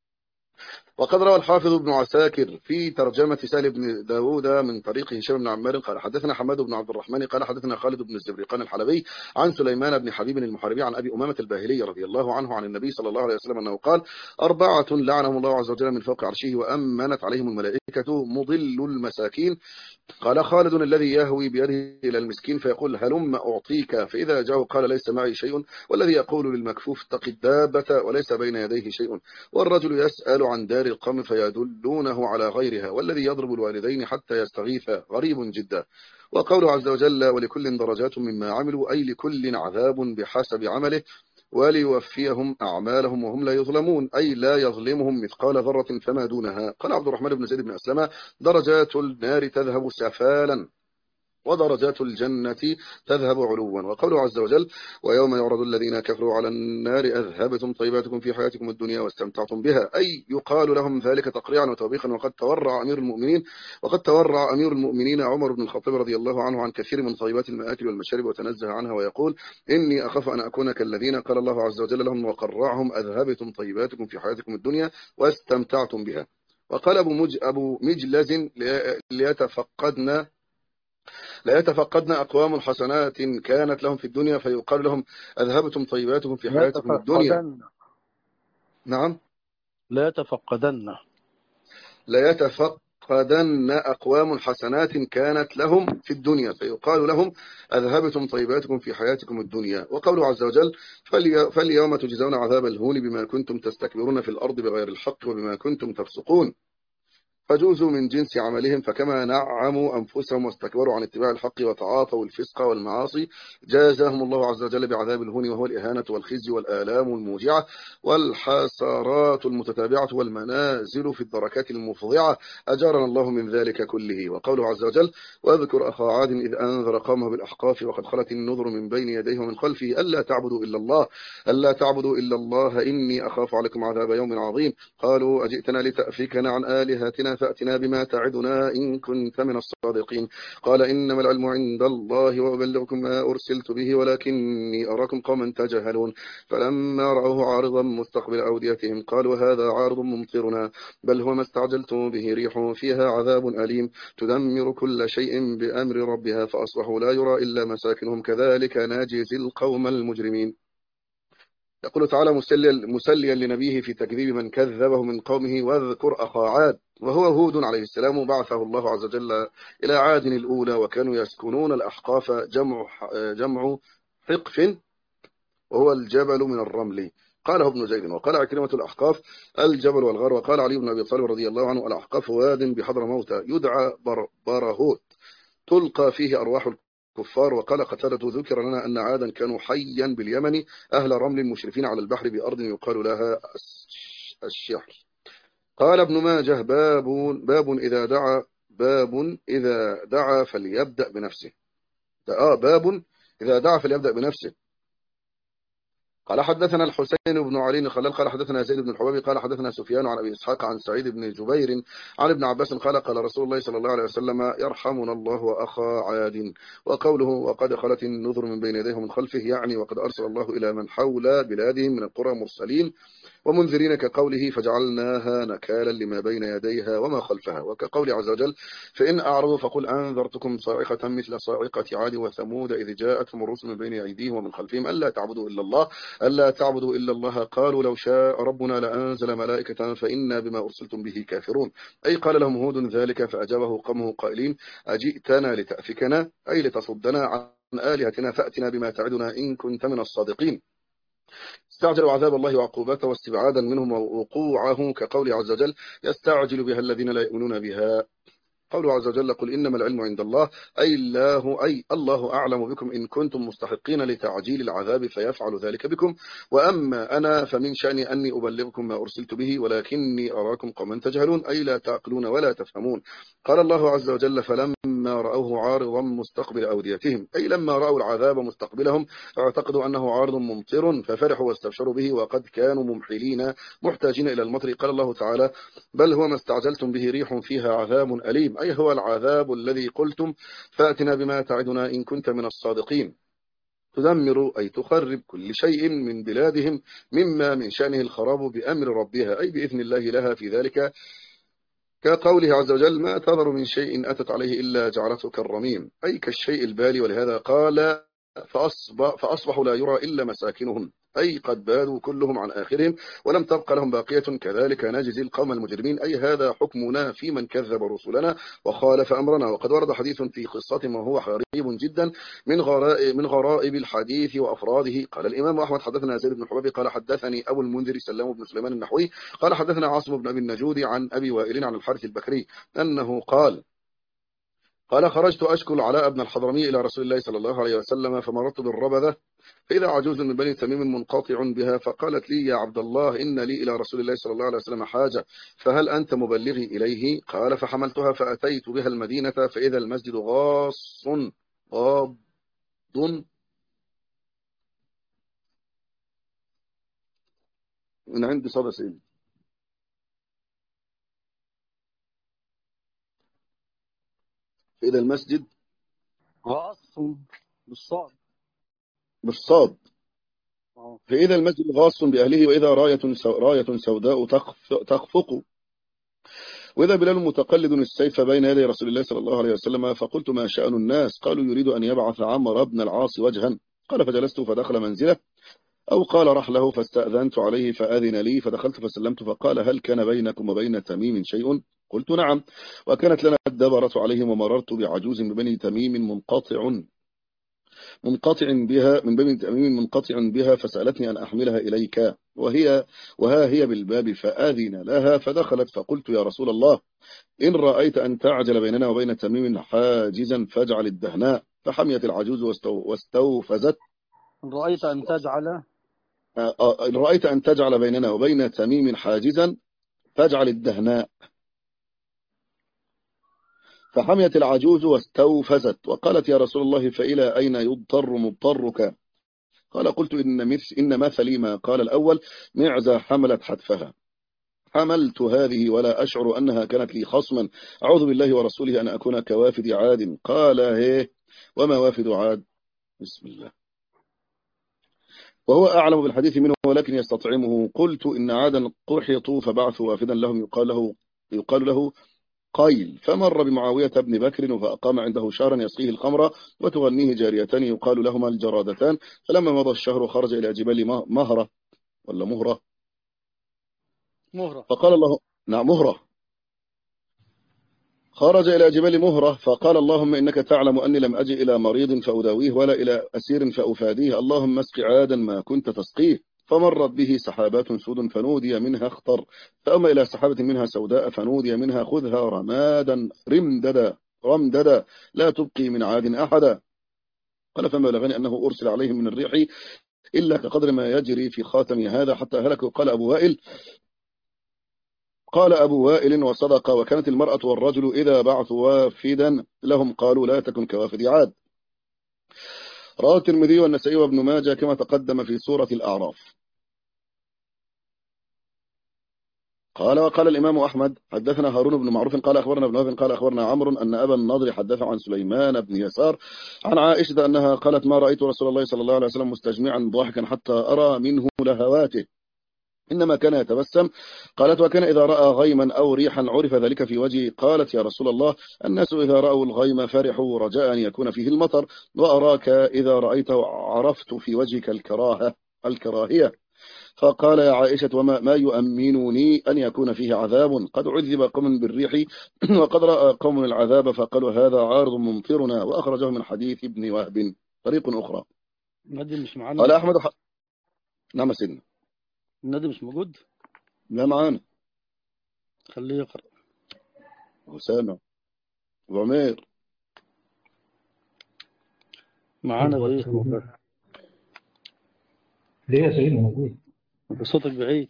وقد روى الحافظ ابن عساكر في ترجمة سهل بن داود من طريق هشام بن عمار قال حدثنا حماد بن عبد الرحمن قال حدثنا خالد بن الزبرقان الحلبي عن سليمان بن حبيب المحاربي عن أبي أمامة الباهلي رضي الله عنه عن النبي صلى الله عليه وسلم أنه قال أربعة لعنهم الله عز وجل من فوق عرشه وأمنت عليهم الملائكة مضل المساكين. قال خالد الذي يهوي بيده إلى المسكين فيقول هلم أعطيك فإذا جاء قال ليس معي شيء والذي يقول للمكفوف اتق الدابة وليس بين يديه شيء والرجل يسأل عن دار القوم فيدلونه على غيرها والذي يضرب الوالدين حتى يستغيث غريب جدا. وقوله عز وجل ولكل درجات مما عملوا أي لكل عذاب بحسب عمله وليوفيهم أعمالهم وهم لا يظلمون أي لا يظلمهم مثقال ذرة فما دونها. قال عبد الرحمن بن زيد بن أسلم درجات النار تذهب سفالا ودرجات الجنة تذهب علوا. وقوله عز وجل ويوم يعرض الذين كفروا على النار أذهبتم طيباتكم في حياتكم الدنيا واستمتعتم بها أي يقال لهم ذلك تقريعا وتوبيخا. وقد تورع أمير المؤمنين وقد تورع أمير المؤمنين عمر بن الخطاب رضي الله عنه عن كثير من طيبات المآكل والمشارب وتنزه عنها ويقول إني أخاف أن أكون كالذين قال الله عز وجل لهم وقرعهم أذهبتم طيباتكم في حياتكم الدنيا واستمتعتم بها. وقال أبو, مج أبو مجلز ليتفقدنا لا يتفقدن أقوام حسنات كانت لهم في الدنيا فيقال لهم أذهبتم طيباتكم في حياتكم الدنيا. نعم لا يتفقدن لا يتفقدن أقوام حسنات كانت لهم في الدنيا فيقال لهم أذهبتم طيباتكم في حياتكم الدنيا. وقوله عز وجل فالي فاليوم تجزون عذاب الهون بما كنتم تستكبرون في الأرض بغير الحق وبما كنتم تفسقون فجوزوا من جنس عملهم فكما نعموا أنفسهم واستكبروا عن اتباع الحق وتعاطوا الفسق والمعاصي جازاهم الله عز وجل بعذاب الهون وهو الإهانة والخزي والآلام الموجعة والحسرات المتتابعة والمنازل في الدركات المفضعة أجارنا الله من ذلك كله. وقوله عز وجل واذكر أخا عاد إذ أنذر قومه بالأحقاف وقد خلت النذر من بين يديه ومن خلفه ألا تعبدوا إلا الله ألا تعبدوا إلا الله إني أخاف عليكم عذاب يوم عظيم. قالوا أجئتنا لتأفكنا عن آلهتنا فأتنا بما تعدنا إن كنت من الصادقين. قال إنما العلم عند الله وأبلغكم ما أرسلت به ولكني أراكم قوما تجهلون. فلما رأوه عارضا مستقبل أوديتهم قالوا هذا عارض ممطرنا بل هو ما استعجلتم به ريح فيها عذاب أليم تدمر كل شيء بأمر ربها فأصبحوا لا يرى إلا مساكنهم كذلك نجزي القوم المجرمين. يقول تعالى مسليا, مسليا لنبيه في تكذيب من كذبه من قومه: واذكر أخا عاد وهو هود عليه السلام، بعثه الله عز وجل إلى عاد الأولى وكانوا يسكنون الأحقاف، جمع جمع حقف وهو الجبل من الرمل. قاله ابن زيد. وقال عكرمة: الأحقاف الجبل والغار. وقال علي بن أبي طالب رضي الله عنه: الأحقاف واد بحضر موتى يدعى برهوت تلقى فيه أرواح الكفار. وقال قتادة: ذكر لنا أن عادا كانوا حيا باليمن أهل رمل مشرفين على البحر بأرض يقال لها الشحر. قال ابن ماجه: باب باب إذا دعا باب إذا دعا فليبدأ بنفسه. آه باب إذا دعا فليبدأ بنفسه. قال حدثنا الحسين بن علي خلال قال حدثنا زيد بن الحبابي قال حدثنا سفيان عن أبي إسحاق عن سعيد بن جبير عن ابن عباس قال قال رسول الله صلى الله عليه وسلم: يرحمنا الله وأخا عاد. وقوله: وقد خلت النذر من بين يديه ومن خلفه، يعني وقد أرسل الله إلى من حول بلادهم من القرى مرسلين ومنذرين، كقوله: فجعلناها نكالا لما بين يديها وما خلفها. وكقول عز وجل: فإن أعرضوا فقل أنذرتكم صاعقة مثل صاعقة عاد وثمود إذ جاءتهم الرسل من بين أيديهم ومن خلفهم ألا تعبدوا إلا الله ألا تعبدوا إلا الله قالوا لو شاء ربنا لأنزل ملائكة فإنا بما أرسلتم به كافرون. أي قال لهم هود ذلك فأجابه قومه قائلين: أجئتنا لتأفكنا أي لتصدنا عن آلهتنا فأتنا بما تعدنا إن كنت من الصادقين. استعجلوا عذاب الله وعقوبته واستبعادا منهم ووقوعه، كقول عز وجل: يستعجل بها الذين لا يؤمنون بها. قوله عز وجل: قل إنما العلم عند الله أي الله أي الله أعلم بكم إن كنتم مستحقين لتعجيل العذاب فيفعل ذلك بكم، وأما أنا فمن شأني أني أبلغكم ما أرسلت به ولكني أراكم قوما تجهلون أي لا تعقلون ولا تفهمون. قال الله عز وجل: فلما رأوه عارضا مستقبل أوديتهم، أي لما رأوا العذاب مستقبلهم اعتقدوا أنه عارض ممطر ففرحوا واستبشروا به وقد كانوا ممحلين محتاجين إلى المطر. قال الله تعالى: بل هو ما استعجلتم به ريح فيها عذاب أليم، أي هو العذاب الذي قلتم فأتنا بما تعدنا إن كنت من الصادقين. تدمر أي تخرب كل شيء من بلادهم مما من شأنه الخراب بأمر ربها، أي بإذن الله لها في ذلك، كقوله عز وجل: ما تذر من شيء أتت عليه إلا جعلته كالرميم، أي كالشيء البالي. ولهذا قال: فأصبح فأصبحوا لا يرى إلا مساكنهم، أي قد بادوا كلهم عن آخرهم ولم تبق لهم باقية. كذلك نجزي القوم المجرمين، أي هذا حكمنا في من كذب رسلنا وخالف أمرنا. وقد ورد حديث في قصة وهو غريب جدا من غرائب, من غرائب الحديث وأفراده. قال الإمام أحمد: حدثنا زيد بن الحبابي قال حدثني أبو المنذر سلام بن سليمان النحوي قال حدثنا عاصم بن أبي النجود عن أبي وائل عن الحارث البكري أنه قال: قال خرجت أشكل علاء بن الحضرمي إلى رسول الله صلى الله عليه وسلم فمررت بالربذة فإذا عجوز من بني تميم منقطع بها، فقالت لي: يا عبد الله إن لي إلى رسول الله صلى الله عليه وسلم حاجة، فهل أنت مبلغي إليه؟ قال: فحملتها فأتيت بها المدينة فإذا المسجد غاص غاض من عند صدى سيدي. فإذا المسجد غاص بالصاد بالصاد فإذا المسجد غاص بأهله وإذا راية راية سوداء تخفق وإذا بلال متقلد السيف بين يدي رسول الله صلى الله عليه وسلم، فقلت: ما شأن الناس؟ قالوا: يريد أن يبعث عمرو بن العاص وجها. قال: فجلست فدخل منزله أو قال رحله فاستأذنت عليه فأذن لي فدخلت فسلمت فقال: هل كان بينكم وبين تميم شيء؟ قلت: نعم. وكانت لنا الدبرة عليهم ومررت بعجوز ببني تميم منقطع منقطع بها من بني تميم منقطع بها فسألتني أن أحملها إليك وهي وها هي بالباب فآذن لها فدخلت فقلت: يا رسول الله إن رأيت أن تعجل بيننا وبين تميم حاجزا فاجعل الدهناء. فحميت العجوز واستوفزت. إن رأيت أن تجعل إن رأيت أن تجعل بيننا وبين تميم حاجزا فاجعل الدهناء. فحميت العجوز واستوفزت وقالت: يا رسول الله فإلى أين يضطر مضطرك؟ قال: قلت: إن مثل إن مثلي ما قال الأول، معزة حملت حتفها. حملت هذه ولا أشعر أنها كانت لي خصما، أعوذ بالله ورسوله أن أكون كوافد عاد. قال: هيه وما وافد عاد؟ بسم الله. وهو أعلم بالحديث منه ولكن يستطعمه. قلت: إن عادا قحطوا فبعثوا وافدا لهم يقال له يقال له قيل، فمر بمعاوية بن بكر فأقام عنده شهرا يسقيه الخمر وتغنيه جاريتان يقال لهما الجرادتان. فلما مضى الشهر خرج إلى جبال مهرة ولا مهرة؟ مهرة. فقال الله نعم مهرة. خرج إلى جبال مهرة فقال اللهم إنك تعلم أني لم أجي إلى مريض فأداويه ولا إلى أسير فأفاديه، اللهم اسق عادا ما كنت تسقيه. فمرت به سحابات سود فنودي منها اخطر، فأما إلى سحابة منها سوداء فنودي منها خذها رمادا رمددا رمددا لا تبقي من عاد أحدا. قال فما بلغني أنه أرسل عليهم من الريح إلا كقدر ما يجري في خاتم هذا حتى هلكوا. قال أبو وائل قال أبو وائل وصدق، وكانت المرأة والرجل إذا بعثوا وافدا لهم قالوا لا تكن كوافد عاد. رواه الترمذي والنسائي وابن ماجه كما تقدم في سورة الأعراف. قال وقال الإمام أحمد حدثنا هارون بن معروف قال أخبرنا ابن وهب قال أخبرنا عمرو أن أبا النضر حدث عن سليمان بن يسار عن عائشة أنها قالت ما رأيت رسول الله صلى الله عليه وسلم مستجمعا ضاحكا حتى أرى منه لهواته، إنما كان يتبسم. قالت وكان إذا رأى غيما أو ريحا عرف ذلك في وجهه. قالت يا رسول الله الناس إذا رأوا الغيم فرحوا رجاء أن يكون فيه المطر، وأراك إذا رأيته عرفت في وجهك الكراهة الكراهية. فقال يا عائشة وما ما يؤمنني أن يكون فيه عذاب، قد عذب قوم بالريح وقد رأى قوم العذاب فقالوا هذا عارض ممطرنا. وأخرجه من حديث ابن وهب طريق أخرى. النادي مش معانا. قال أحمد ح... نعم سيدنا. النادي مش موجود. لا معانا. خليه يقرأ. أسامة وعمير معانا بايه؟ ليه يا سيدنا موجود؟ صوتك بعيد.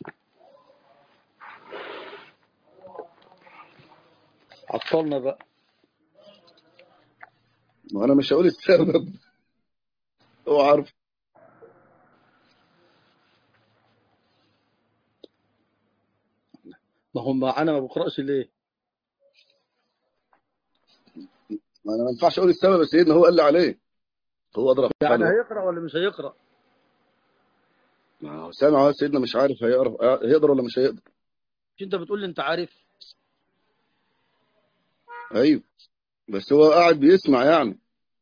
عطلنا بقى. وانا مش هقول السبب هو عارف. ما هم معانا ما بقرأش ليه؟ ما انا ما ينفعش اقول السبب يا سيدنا، هو قال لي عليه، هو اضرب يعني حلوه. هيقرأ ولا مش هيقرأ؟ ما هو سامع سيدنا مش عارف هيقرا هيقدر ولا مش هيقدر. مش انت بتقول لي انت عارف؟ ايوه بس هو قاعد بيسمع يعني.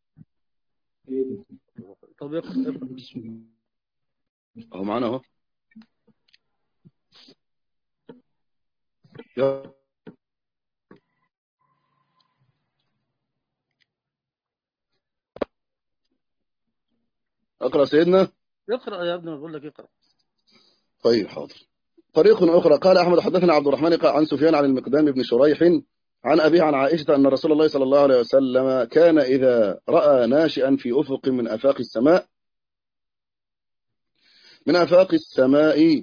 طب يقرأ يقرأ. اهو معانا اهو. يلا. اقرا سيدنا. يقرأ يا ابني، ما بقول لك يقرأ. طيب حاضر. طريق أخرى. قال أحمد حدثنا عبد الرحمن عن سفيان عن المقدام بن شريح عن أبيه عن عائشة أن رسول الله صلى الله عليه وسلم كان إذا رأى ناشئا في أفق من أفاق السماء من أفاق السماء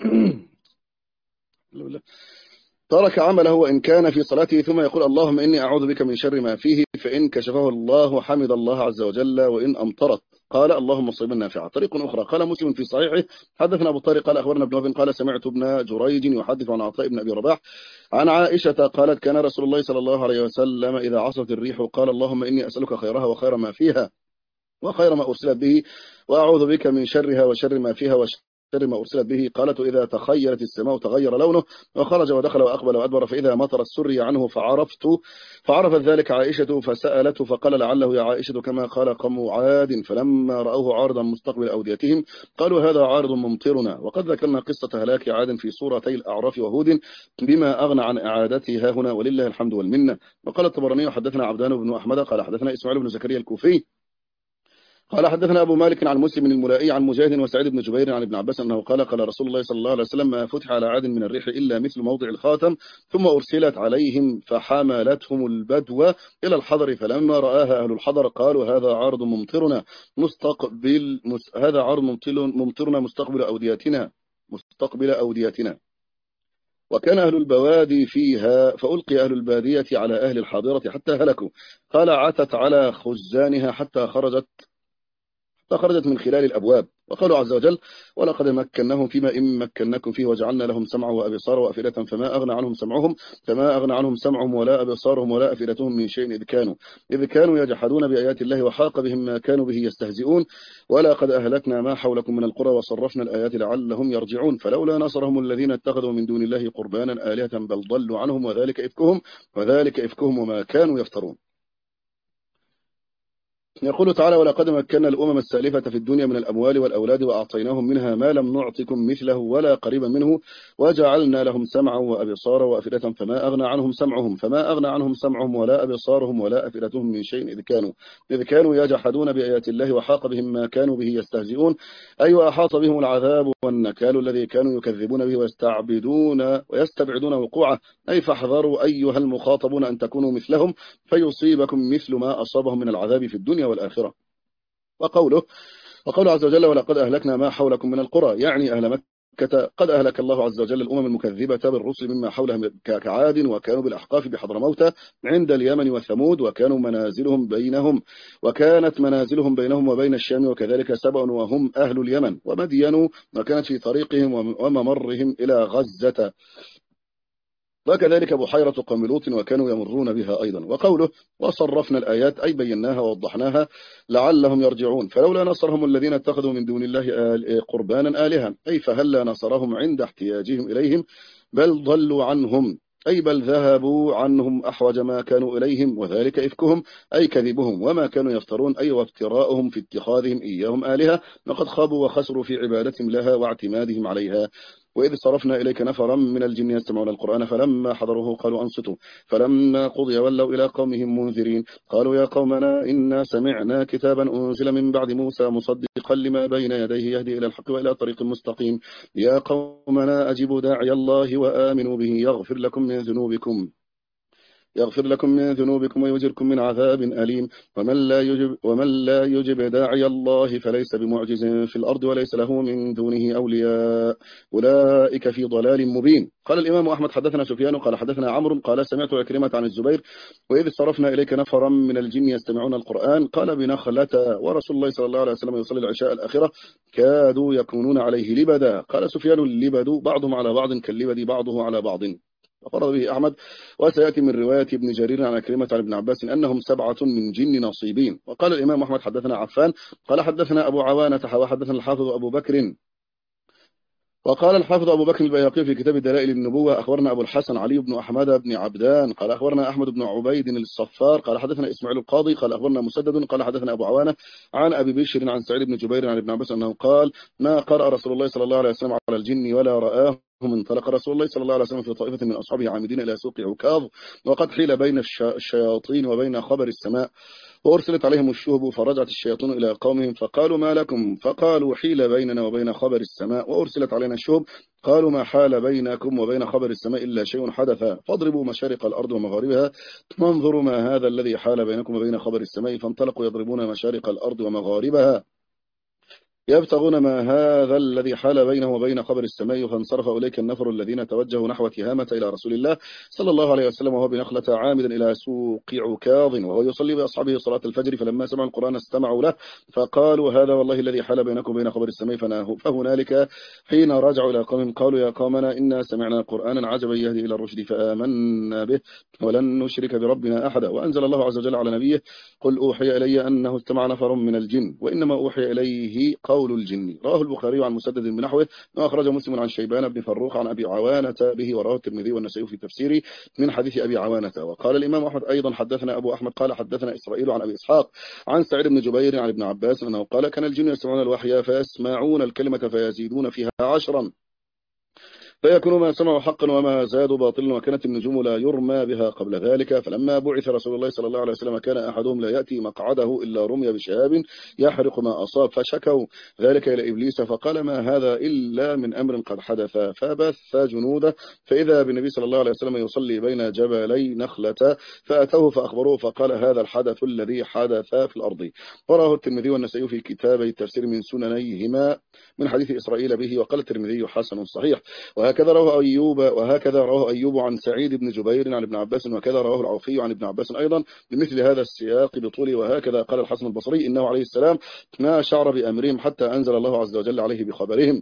ترك عمله وإن كان في صلاته ثم يقول اللهم إني أعوذ بك من شر ما فيه، فإن كشفه الله حمد الله عز وجل وإن أمطرت قال اللهم صيبا نافعا. طريق أخرى. قال مسلم في صحيحه حدثنا أبو طارق قال أخبرنا ابن وهب قال سمعت ابن جريج يحدث عن عطاء بن أبي رباح عن عائشة قالت كان رسول الله صلى الله عليه وسلم إذا عصت الريح قال اللهم إني أسألك خيرها وخير ما فيها وخير ما أرسلت به، وأعوذ بك من شرها وشر ما فيها وشر ما أرسلت به. قالت إذا تخيرت السماء تغير لونه وخرج ودخل وأقبل وأدبر، فإذا مطر السري عنه فعرفت فعرفت ذلك عائشة فسألته فقال لعله يا عائشة كما قال قوم عاد فلما رأوه عارضا مستقبل أوديتهم قالوا هذا عارض ممطرنا. وقد ذكرنا قصة هلاك عاد في سورتي الأعراف وهود بما أغنى عن إعادتها هنا ولله الحمد والمنة. وقال الطبراني حدثنا عبدان بن أحمد قال حدثنا إسماعيل بن زكريا الكوفي قال حدثنا أبو مالك عن مسلم الملائي عن مجاهد وسعيد بن جبير عن ابن عباس أنه قال قال رسول الله صلى الله عليه وسلم ما فتح على عاد من الريح إلا مثل موضع الخاتم ثم أرسلت عليهم فحملتهم البدو إلى الحضر فلما رآها أهل الحضر قالوا هذا عارض ممطرنا مستقبل هذا عارض ممطرنا مستقبل أودياتنا مستقبل أودياتنا. وكان أهل البوادي فيها فألقي أهل البادية على أهل الحاضرة حتى هلكوا. قال عتت على خزانها حتى خرجت فخرجت من خلال الأبواب. وقالوا عز وجل ولقد مكناهم فيما إن مكناكم فيه وجعلنا لهم سمعا وأبصارا وأفئدة فما أغنى عنهم سمعهم فما أغنى عنهم سمعهم ولا أبصارهم ولا أفئدتهم من شيء إذ كانوا إذ كانوا يجحدون بآيات الله وحاق بهم ما كانوا به يستهزئون ولقد أهلكنا ما حولكم من القرى وصرفنا الآيات لعلهم يرجعون فلولا نصرهم الذين اتخذوا من دون الله قربانا آلهة بل ضلوا عنهم وذلك إفكهم وذلك إفكهم وما كانوا يفترون. يقول تعالى: ولقد مكنا الأمم السالفة في الدنيا من الأموال والأولاد وأعطيناهم منها ما لم نعطكم مثله ولا قريبا منه وجعلنا لهم سمعا وأبصارا وأفئدة فما أغنى عنهم سمعهم فما أغنى عنهم سمعهم ولا أبصارهم ولا أفئدتهم من شيء إذ كانوا إذ كانوا يجحدون بآيات الله وحاق بهم ما كانوا به يستهزئون أي وأحاط بهم العذاب والنكال الذي كانوا يكذبون به ويستعبدون ويستبعدون وقوعه أي فاحذروا أيها المخاطبون أن تكونوا مثلهم فيصيبكم مثل ما أصابهم من العذاب في الدنيا والآخرة. وقوله وقوله عز وجل: ولقد أهلكنا ما حولكم من القرى، يعني أهل مكة قد أهلك الله عز وجل الأمم المكذبة بالرسل مما حولهم كعاد وكانوا بالأحقاف بحضرموت عند اليمن وثمود وكانوا منازلهم بينهم وكانت منازلهم بينهم وبين الشام وكذلك سبأ وهم أهل اليمن ومدين وكانت في طريقهم وممرهم إلى غزة وكذلك بحيرة قوم لوط وكانوا يمرون بها أيضا. وقوله: وصرفنا الآيات أي بيناها ووضحناها لعلهم يرجعون فلولا نصرهم الذين اتخذوا من دون الله قربانا آلهة أي فهلا نصرهم عند احتياجهم إليهم بل ضلوا عنهم أي بل ذهبوا عنهم أحوج ما كانوا إليهم وذلك إفكهم أي كذبهم وما كانوا يفترون أي وافتراءهم في اتخاذهم إياهم آلهة وقد خابوا وخسروا في عبادتهم لها واعتمادهم عليها. وإذ صرفنا إليك نفرا من الجن يستمعون القرآن فلما حضروه قالوا أنصتوا فلما قضي ولوا إلى قومهم منذرين قالوا يا قومنا إنا سمعنا كتابا أنزل من بعد موسى مصدقا لما بين يديه يهدي إلى الحق وإلى طريق مستقيم يا قومنا أجيبوا داعي الله وآمنوا به يغفر لكم من ذنوبكم يغفر لكم من ذنوبكم ويجركم من عذاب أليم ومن لا يجب ومن لا يجب داعي الله فليس بمعجز في الأرض وليس له من دونه أولياء أولئك في ضلال مبين. قال الإمام أحمد: حدثنا سفيان قال حدثنا عمرو قال سمعت عكرمة عن الزبير: وإذ صرفنا إليك نفرا من الجن يستمعون القرآن قال بنخلة ورسول الله صلى الله عليه وسلم يصلي العشاء الآخرة كادوا يكونون عليه لبدا. قال سفيان: اللبد بعضهم على بعض كاللبد بعضه على بعض. وفرض به أحمد وسيأتي من رواية ابن جرير عن عكرمة عن ابن عباس أنهم سبعة من جن نصيبين. وقال الإمام أحمد: حدثنا عفان قال حدثنا أبو عوانة وحدثنا الحافظ أبو بكر وقال الحافظ أبو بكر البيهقي في كتاب دلائل النبوة أخبرنا أبو الحسن علي بن أحمد بن عبدان قال أخبرنا أحمد بن عبيد الصفار قال حدثنا إسماعيل القاضي قال أخبرنا مسدد قال حدثنا أبو عوانة عن أبي بشر عن سعيد بن جبير عن ابن عباس أنه قال: ما قرأ رسول الله صلى الله عليه وسلم على الجن ولا رآه انطلق رسول الله صلى الله عليه وسلم في طائفة من أصحابه عامدين إلى سوق عكاظ وقد حيل بين الشياطين وبين خبر السماء وأرسلت عليهم الشهب فرجعت الشياطين إلى قومهم فقالوا: ما لكم؟ فقالوا: حيل بيننا وبين خبر السماء وأرسلت علينا الشهب. قالوا: ما حال بينكم وبين خبر السماء إلا شيء حدث فاضربوا مشارق الأرض ومغاربها وانظروا ما هذا الذي حال بينكم وبين خبر السماء فانطلقوا يضربون مشارق الأرض ومغاربها يبتغون ما هذا الذي حال بينه وبين خبر السماء فانصرف إليك النفر الذين توجهوا نحو تهامة إلى رسول الله صلى الله عليه وسلم وهو بنخلة عامدا إلى سوق عكاظ وهو يصلي بأصحابه صلاة الفجر فلما سمعوا القرآن استمعوا له فقالوا: هذا والله الذي حال بينكم وبين خبر السماء فهنالك حين رجعوا إلى قومهم قالوا: يا قومنا إنا سمعنا قرآنا عجبا يهدي إلى الرشد فآمنا به ولن نشرك بربنا أحدا. وأنزل الله عز وجل على نبيه: قل أوحي إلي أنه استمع نفر من الجن وإنما أوحي إليه قول الجن. رواه البخاري عن مسدد بنحوه وأخرجه مسلم عن شيبان بن فروخ عن أبي عوانة به ورواه الترمذي والنسائي في تفسيره من حديث أبي عوانة. وقال الإمام أحمد أيضا: حدثنا أبو أحمد قال حدثنا إسرائيل عن أبي إسحاق عن سعيد بن جبير عن ابن عباس أنه قال: كان الجن يسمعون الوحي فيسمعون الكلمة فيزيدون فيها عشرا فيكون ما سمعوا حقا وما زادوا باطلا وكانت النجوم لا يرمى بها قبل ذلك. فلما بعث رسول الله صلى الله عليه وسلم كان أحدهم لا يأتي مقعده إلا رمي بشهاب يحرق ما أصاب فشكوا ذلك إلى إبليس فقال: ما هذا إلا من أمر قد حدث فبث جنوده فإذا بالنبي صلى الله عليه وسلم يصلي بين جبلي نخلة فأتوه فأخبروه فقال: هذا الحدث الذي حدث في الأرض. وراه الترمذي والنسائي في كتابي التفسير من سننيهما من حديث إسرائيل به وقال الترمذي حسن صحيح. وهكذا رواه أيوب وهكذا رواه أيوب عن سعيد بن جبير عن ابن عباس وكذا رواه العوفي عن ابن عباس أيضا بمثل هذا السياق بطوله. وهكذا قال الحسن البصري: إنه عليه السلام ما شعر بأمرهم حتى أنزل الله عز وجل عليه بخبرهم.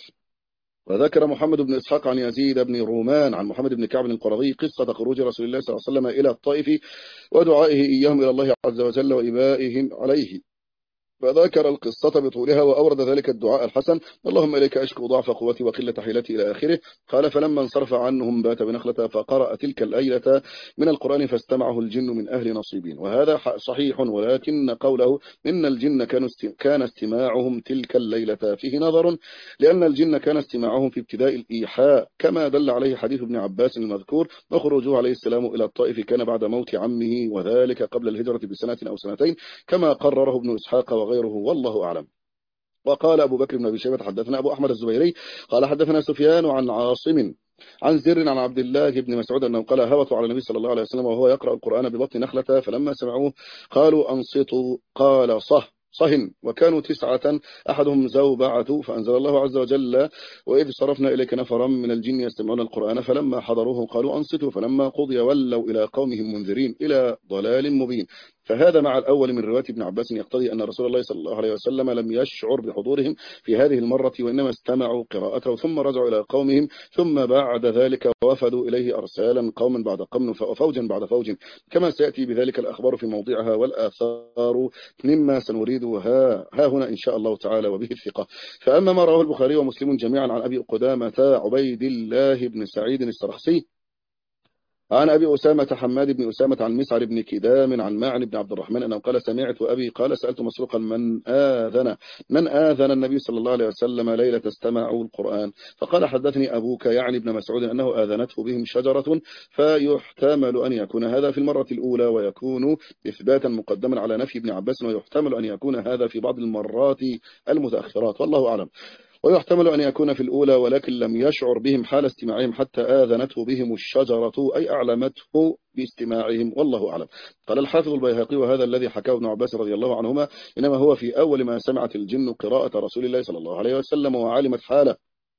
وذكر محمد بن إسحاق عن يزيد بن رومان عن محمد بن كعب القرظي قصة خروج رسول الله صلى الله عليه وسلم إلى الطائف ودعائه إياهم إلى الله عز وجل وإبائهم عليه فذكر القصة بطولها وأورد ذلك الدعاء الحسن: اللهم إليك أشكو ضعف قوتي وقلة حيلتي إلى آخره. قال: فلما انصرف عنهم بات بنخلة فقرأ تلك الليلة من القرآن فاستمعه الجن من أهل نصيبين. وهذا صحيح، ولكن قوله إن الجن كانوا كان استماعهم تلك الليلة فيه نظر، لأن الجن كان استماعهم في ابتداء الإيحاء، كما دل عليه حديث ابن عباس المذكور: وخروجه عليه السلام إلى الطائف كان بعد موت عمه، وذلك قبل الهجرة بسنة أو سنتين، كما قرره ابن إسحاق وغيره، والله أعلم. وقال أبو بكر بن أبي شيبة حدثنا أبو أحمد الزبيري قال حدثنا سفيان عن عاصم عن زر عن عبد الله بن مسعود أنه قال: هبطوا على النبي صلى الله عليه وسلم وهو يقرأ القرآن ببطن نخلة، فلما سمعوه قالوا: أنصتوا. قال: صه صهن. وكانوا تسعة أحدهم زوبعة، فأنزل الله عز وجل: وإذ صرفنا إليك نفرا من الجن يستمعون القرآن فلما حضروه قالوا: أنصتوا، فلما قضي ولوا إلى قومهم منذرين، إلى ضلال مبين. فهذا مع الأول من رواية ابن عباس يقتضي أن رسول الله صلى الله عليه وسلم لم يشعر بحضورهم في هذه المرة، وإنما استمعوا قراءته ثم رجعوا إلى قومهم، ثم بعد ذلك وفدوا إليه أرسالا قوما بعد قوم وفوجا بعد فوج، كما سيأتي بذلك الأخبار في موضعها والآثار مما سنريد ها, ها هنا إن شاء الله تعالى، وبه الثقة. فأما ما رواه البخاري ومسلم جميعا عن أبي قدامة عبيد الله بن سعيد السرخسي عن أبي أسامة حماد بن أسامة عن مسعر بن كدام عن معن بن عبد الرحمن أنه قال: سمعت أبي قال: سألت مسروقا من آذن من آذن النبي صلى الله عليه وسلم ليلة استمعوا القرآن، فقال: حدثني أبوك يعني ابن مسعود أنه آذنته بهم شجرة، فيحتمل أن يكون هذا في المرة الأولى ويكون إثباتا مقدما على نفي ابن عباس، ويحتمل أن يكون هذا في بعض المرات المتأخرات، والله أعلم. ويحتمل أن يكون في الأولى ولكن لم يشعر بهم حال استماعهم حتى آذنته بهم الشجرة، أي أعلمته باستماعهم، والله أعلم. قال الحافظ البيهقي: وهذا الذي حكاه ابن عباس رضي الله عنهما إنما هو في أول ما سمعت الجن قراءة رسول الله صلى الله عليه وسلم وعلمت حاله،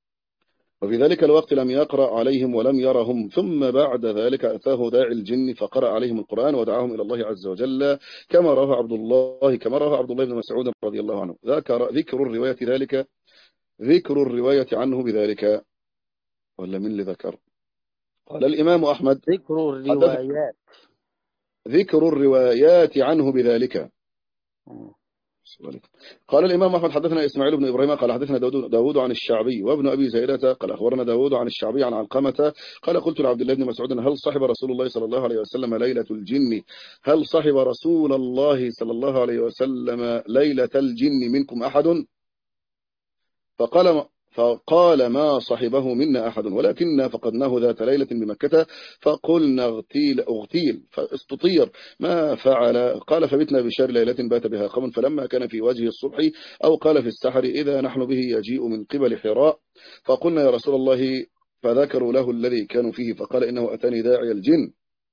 وفي ذلك الوقت لم يقرأ عليهم ولم يرهم، ثم بعد ذلك أتاه داعي الجن فقرأ عليهم القرآن ودعاهم إلى الله عز وجل، كما رواه عبد الله كما رواه عبد الله بن مسعود رضي الله عنه. ذكر ذكر الرواية ذلك ذكر الرواية عنه بذلك، ولا من اللي ذكر؟ قال الإمام أحمد: ذكر الروايات ذكر الروايات عنه بذلك. قال الإمام أحمد: حدثنا إسماعيل بن إبراهيم قال حدثنا داود, داود عن الشعبي وابن أبي زيدة قال أخبرنا داود عن الشعبي عن علقمة قال: قلت لعبد الله بن مسعود: هل صحب رسول الله صلى الله عليه وسلم ليلة الجن هل صحب رسول الله صلى الله عليه وسلم ليلة الجن منكم أحد؟ فقال فقال: ما صحبه منا أحد، ولكننا فقدناه ذات ليلة بمكة، فقلنا اغتيل اغتيل فاستطير ما فعل. قال: فبتنا بشر ليلة بات بها قوم، فلما كان في وجه الصبح أو قال في السحر إذا نحن به يجيء من قبل حراء، فقلنا: يا رسول الله. فذكروا له الذي كانوا فيه، فقال: إنه أتاني داعي الجن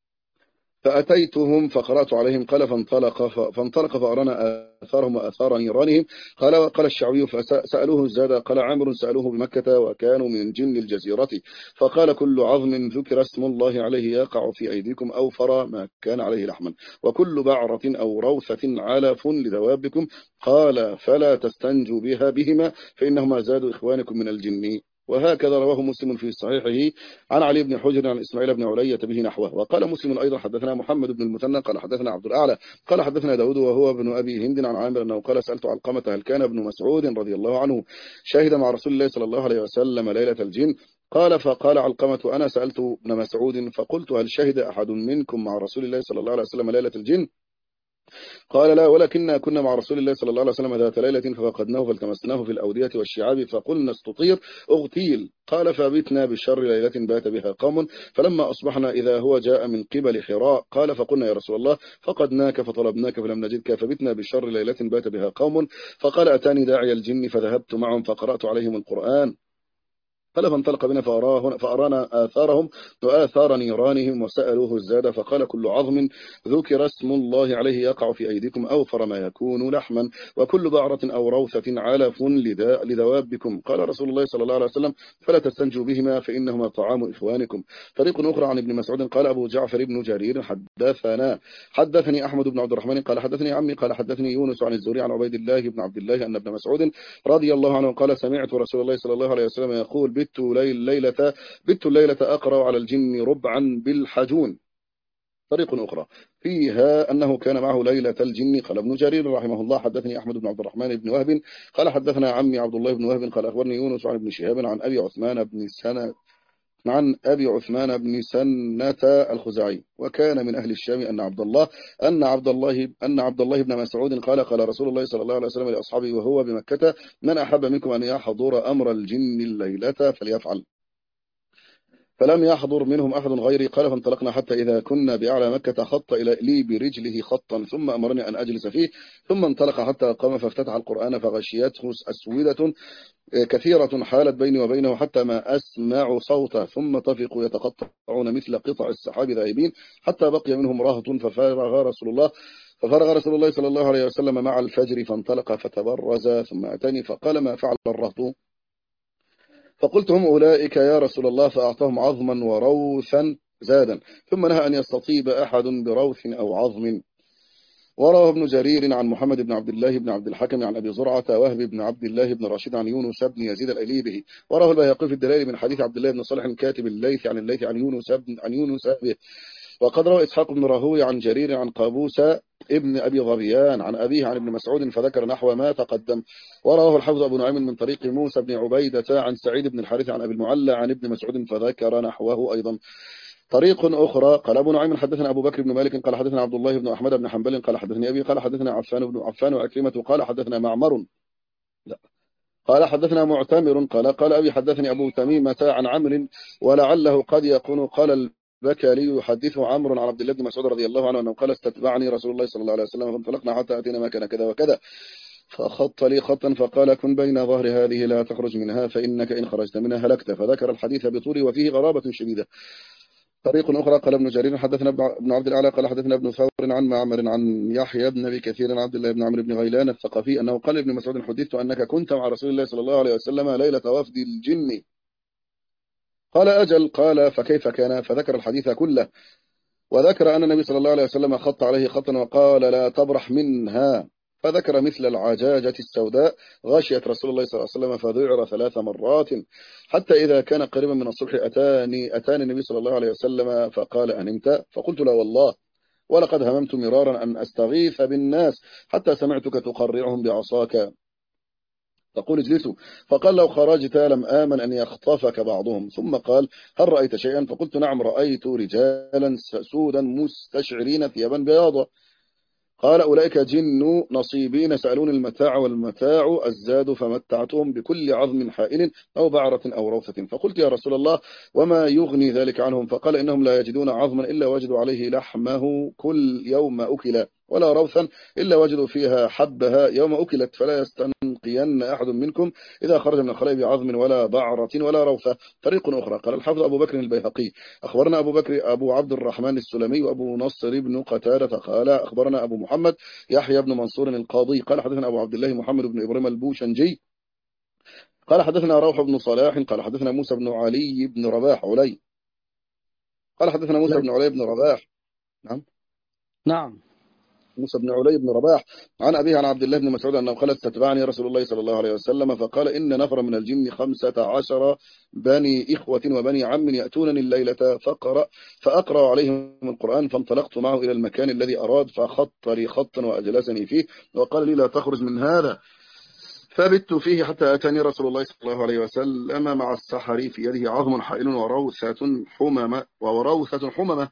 فأتيتهم فقرأت عليهم. قال: فانطلق فانطلق فأرانا آثارهم وآثار نيرانهم. قال قال الشعبي: فسألوه الزاد. قال عامر: سألوه بمكة وكانوا من جن الجزيرة، فقال: كل عظم ذكر اسم الله عليه يقع في أيديكم أوفر ما كان عليه لحما، وكل بعرة أو روثة علف لدوابكم. قال: فلا تستنجوا بها بهما فإنهما زاد إخوانكم من الجن. وهكذا رواه مسلم في صحيحه عن علي بن حجر عن إسماعيل بن علية به نحوه. وقال مسلم أيضا: حدثنا محمد بن المثنى قال حدثنا عبد الأعلى قال حدثنا داود وهو ابن أبي هند عن عامر أنه قال: سألت علقمة: هل كان ابن مسعود رضي الله عنه شهد مع رسول الله صلى الله عليه وسلم ليلة الجن؟ قال: فقال علقمة: أنا سألت ابن مسعود فقلت: هل شهد أحد منكم مع رسول الله صلى الله عليه وسلم ليلة الجن؟ قال: لا، ولكننا كنا مع رسول الله صلى الله عليه وسلم ذات ليلة ففقدناه فالتمسناه في الأودية والشعاب فقلنا استطير اغتيل. قال: فبتنا بشر ليلة بات بها قوم، فلما أصبحنا إذا هو جاء من قبل حراء. قال: فقلنا: يا رسول الله، فقدناك فطلبناك فلم نجدك، فبتنا بشر ليلة بات بها قوم. فقال: أتاني داعي الجن فذهبت معهم فقرأت عليهم القرآن. قال: فانطلق بنا فأرانا آثارهم وآثار نيرانهم وسألوه الزاد، فقال: كل عظم ذكر اسم الله عليه يقع في أيديكم أوفر ما يكون لحما، وكل بعرة أو روثة علف لدوابكم. قال رسول الله صلى الله عليه وسلم: فلا تستنجوا بهما فإنهما طعام إخوانكم. طريق أخرى عن ابن مسعود قال: أبو جعفر بن جرير حدثنا حدثني أحمد بن عبد الرحمن قال حدثني عمي قال حدثني يونس عن الزهري عن عبيد الله بن عبد الله أن ابن مسعود رضي الله عنه قال: سمعت رسول الله صلى الله عليه وسلم يقول: بت ليل ليلة بت الليلة أقرأ على الجن ربعا بالحجون. طريق أخرى فيها أنه كان معه ليلة الجن. قال ابن جرير رحمه الله حدثني أحمد بن عبد الرحمن بن وهب قال حدثنا عمي عبد الله بن وهب قال أخبرني يونس عن ابن شهاب عن أبي عثمان بن سنة عن أبي عثمان بن سنة الخزاعي وكان من أهل الشام أن عبد الله أن عبد الله أن عبد الله بن مسعود قال قال رسول الله صلى الله عليه وسلم لأصحابه وهو بمكة من أحب منكم أن يحضر أمر الجن الليلة فليفعل. فلم يحضر منهم أحد غيري. قال فانطلقنا حتى إذا كنا بأعلى مكة خط إلى لي برجله خطا ثم أمرني أن أجلس فيه ثم انطلق حتى قام فافتتح القرآن فغشيته أسودة كثيرة حالت بيني وبينه حتى ما أسمع صوته ثم طفقوا يتقطعون مثل قطع السحاب ذاهبين حتى بقي منهم رهط ففرغ رسول الله ففرغ رسول الله صلى الله عليه وسلم مع الفجر فانطلق فتبرز ثم أتاني فقال ما فعل الرهط؟ فقلت هم أولئك يا رسول الله فأعطاهم عظما وروثا زادا ثم نهى أن يستطيب أحد بروث أو عظم. وروى ابن جرير عن محمد بن عبد الله بن عبد الحكم عن أبي زرعة وهب بن عبد الله بن راشد عن يونس بن يزيد الأيلي به. وروى البيهقي في الدلائل من حديث عبد الله بن صالح الكاتب الليث عن الليث عن يونس بن عن يونس به. وقد روى إسحاق بن راهوي عن جرير عن قابوس ابن أبي ظبيان عن أبيه عن ابن مسعود فذكر نحو ما تقدم. ورواه الحافظ أبو نعيم من طريق موسى بن عبيدة عن سعيد بن الحارث عن أبي المعلى عن ابن مسعود فذكر نحوه أيضا. طريق أخرى قال أبو نعيم حدثنا أبو بكر بن مالك قال حدثنا عبد الله بن أحمد بن حنبل قال حدثني أبي قال حدثنا عفان بن عفان وعكرمة قال حدثنا معمر لا قال حدثنا معتمر قال قال أبي حدثني أبو تميمة عن عمرو ولعله قد يكون قال البكالي يحدث عمرو عن عبد الله بن مسعود رضي الله عنه أنه قال استتبعني رسول الله صلى الله عليه وسلم فانطلقنا حتى أتينا ما كان كذا وكذا فخط لي خطا فقال كن بين ظهر هذه لا تخرج منها فإنك إن خرجت منها هلكت فذكر الحديث بطوله وفيه غرابة شديدة. طريق أخرى قال ابن جرير حدثنا ابن عبد الأعلى قال حدثنا ابن ثور عن معمر عن يحيى بن أبي كثير عن عبد الله بن عمرو بن غيلان الثقفي أنه قال ابن مسعود حدثت أنك كنت مع رسول الله صلى الله عليه وسلم ليلة وفد الجن. قال أجل. قال فكيف كان؟ فذكر الحديث كله وذكر أن النبي صلى الله عليه وسلم خط عليه خطا وقال لا تبرح منها فذكر مثل العجاجة السوداء غشيت رسول الله صلى الله عليه وسلم فذعر ثلاث مرات حتى إذا كان قريبا من الصبح أتاني أتاني النبي صلى الله عليه وسلم فقال أنمت؟ فقلت لا والله ولقد هممت مرارا أن أستغيث بالناس حتى سمعتك تقرعهم بعصاك تقول اجلسوا. فقال لو خرجت لم آمن أن يخطفك بعضهم. ثم قال هل رأيت شيئا؟ فقلت نعم رأيت رجالا سودا مستشعرين ثيابا بياضا. قال أولئك جن نصيبين سألون المتاع والمتاع الزاد فمتعتهم بكل عظم حائل أو بعرة أو روثة. فقلت يا رسول الله وما يغني ذلك عنهم؟ فقال إنهم لا يجدون عظما إلا وجدوا عليه لحمه كل يوم أكل ولا روثا إلا وجدوا فيها حبها يوم أكلت فلا يستنقين أحد منكم إذا خرج من الخلاء بعظم ولا بعرة ولا روثة. طريق أخرى قال الحافظ أبو بكر البيهقي أخبرنا أبو بكر أبو عبد الرحمن السلمي وأبو نصر بن قتادة قال أخبرنا أبو محمد يحيى بن منصور القاضي قال حدثنا أبو عبد الله محمد بن إبراهيم البوشنجي قال حدثنا روح بن صلاح قال حدثنا موسى بن علي بن رباح علي قال حدثنا موسى بن علي بن رباح نعم نعم موسى بن علي بن رباح عن أبيه عن عبد الله بن مسعود أنه قال استتبعني رسول الله صلى الله عليه وسلم فقال إن نفر من الجن خمسة عشر بني إخوة وبني عم يأتونني الليلة فقرأ فأقرأ عليهم القرآن فانطلقت معه إلى المكان الذي أراد فخط لي خطا وأجلسني فيه وقال لي لا تخرج من هذا فبت فيه حتى أتاني رسول الله صلى الله عليه وسلم مع السحر في يده عظم حائل وروثة حممة وروثة حممة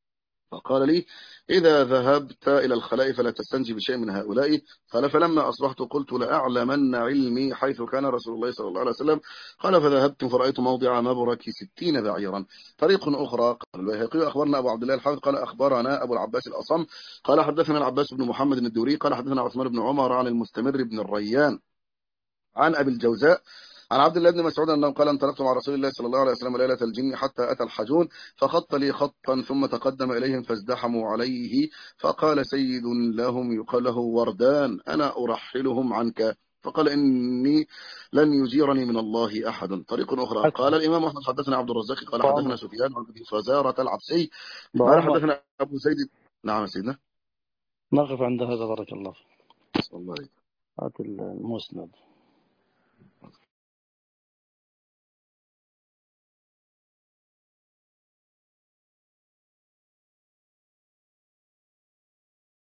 فقال لي إذا ذهبت إلى الخلاء فلا تستنجي بشيء من هؤلاء. قال فلما أصبحت قلت لأعلمن علمي حيث كان رسول الله صلى الله عليه وسلم. قال فذهبت فرأيت موضع مبرك ستين بعيرا. طريق أخرى قال البيهقي أخبرنا أبو عبد الله الحافظ قال أخبرنا أبو العباس الأصم قال حدثنا العباس بن محمد الدوري قال حدثنا عثمان بن عمر عن المستمر بن الريان عن أبي الجوزاء عن عبد الله بن مسعود أنه قال انطلقت مع رسول الله صلى الله عليه وسلم ليلة الجن حتى أتى الحجون فخط لي خطا ثم تقدم إليهم فازدحموا عليه فقال سيد لهم يقال له وردان أنا أرحلهم عنك فقال إني لن يجيرني من الله أحد. طريق أخرى قال الإمام أحمد حدثنا عبد الرزاق قال حدثنا سفيان عن أبي فزارة العبسي قال حدثنا أبو زيد نعم سيدنا نقف عند هذا بارك الله الله هات المسند.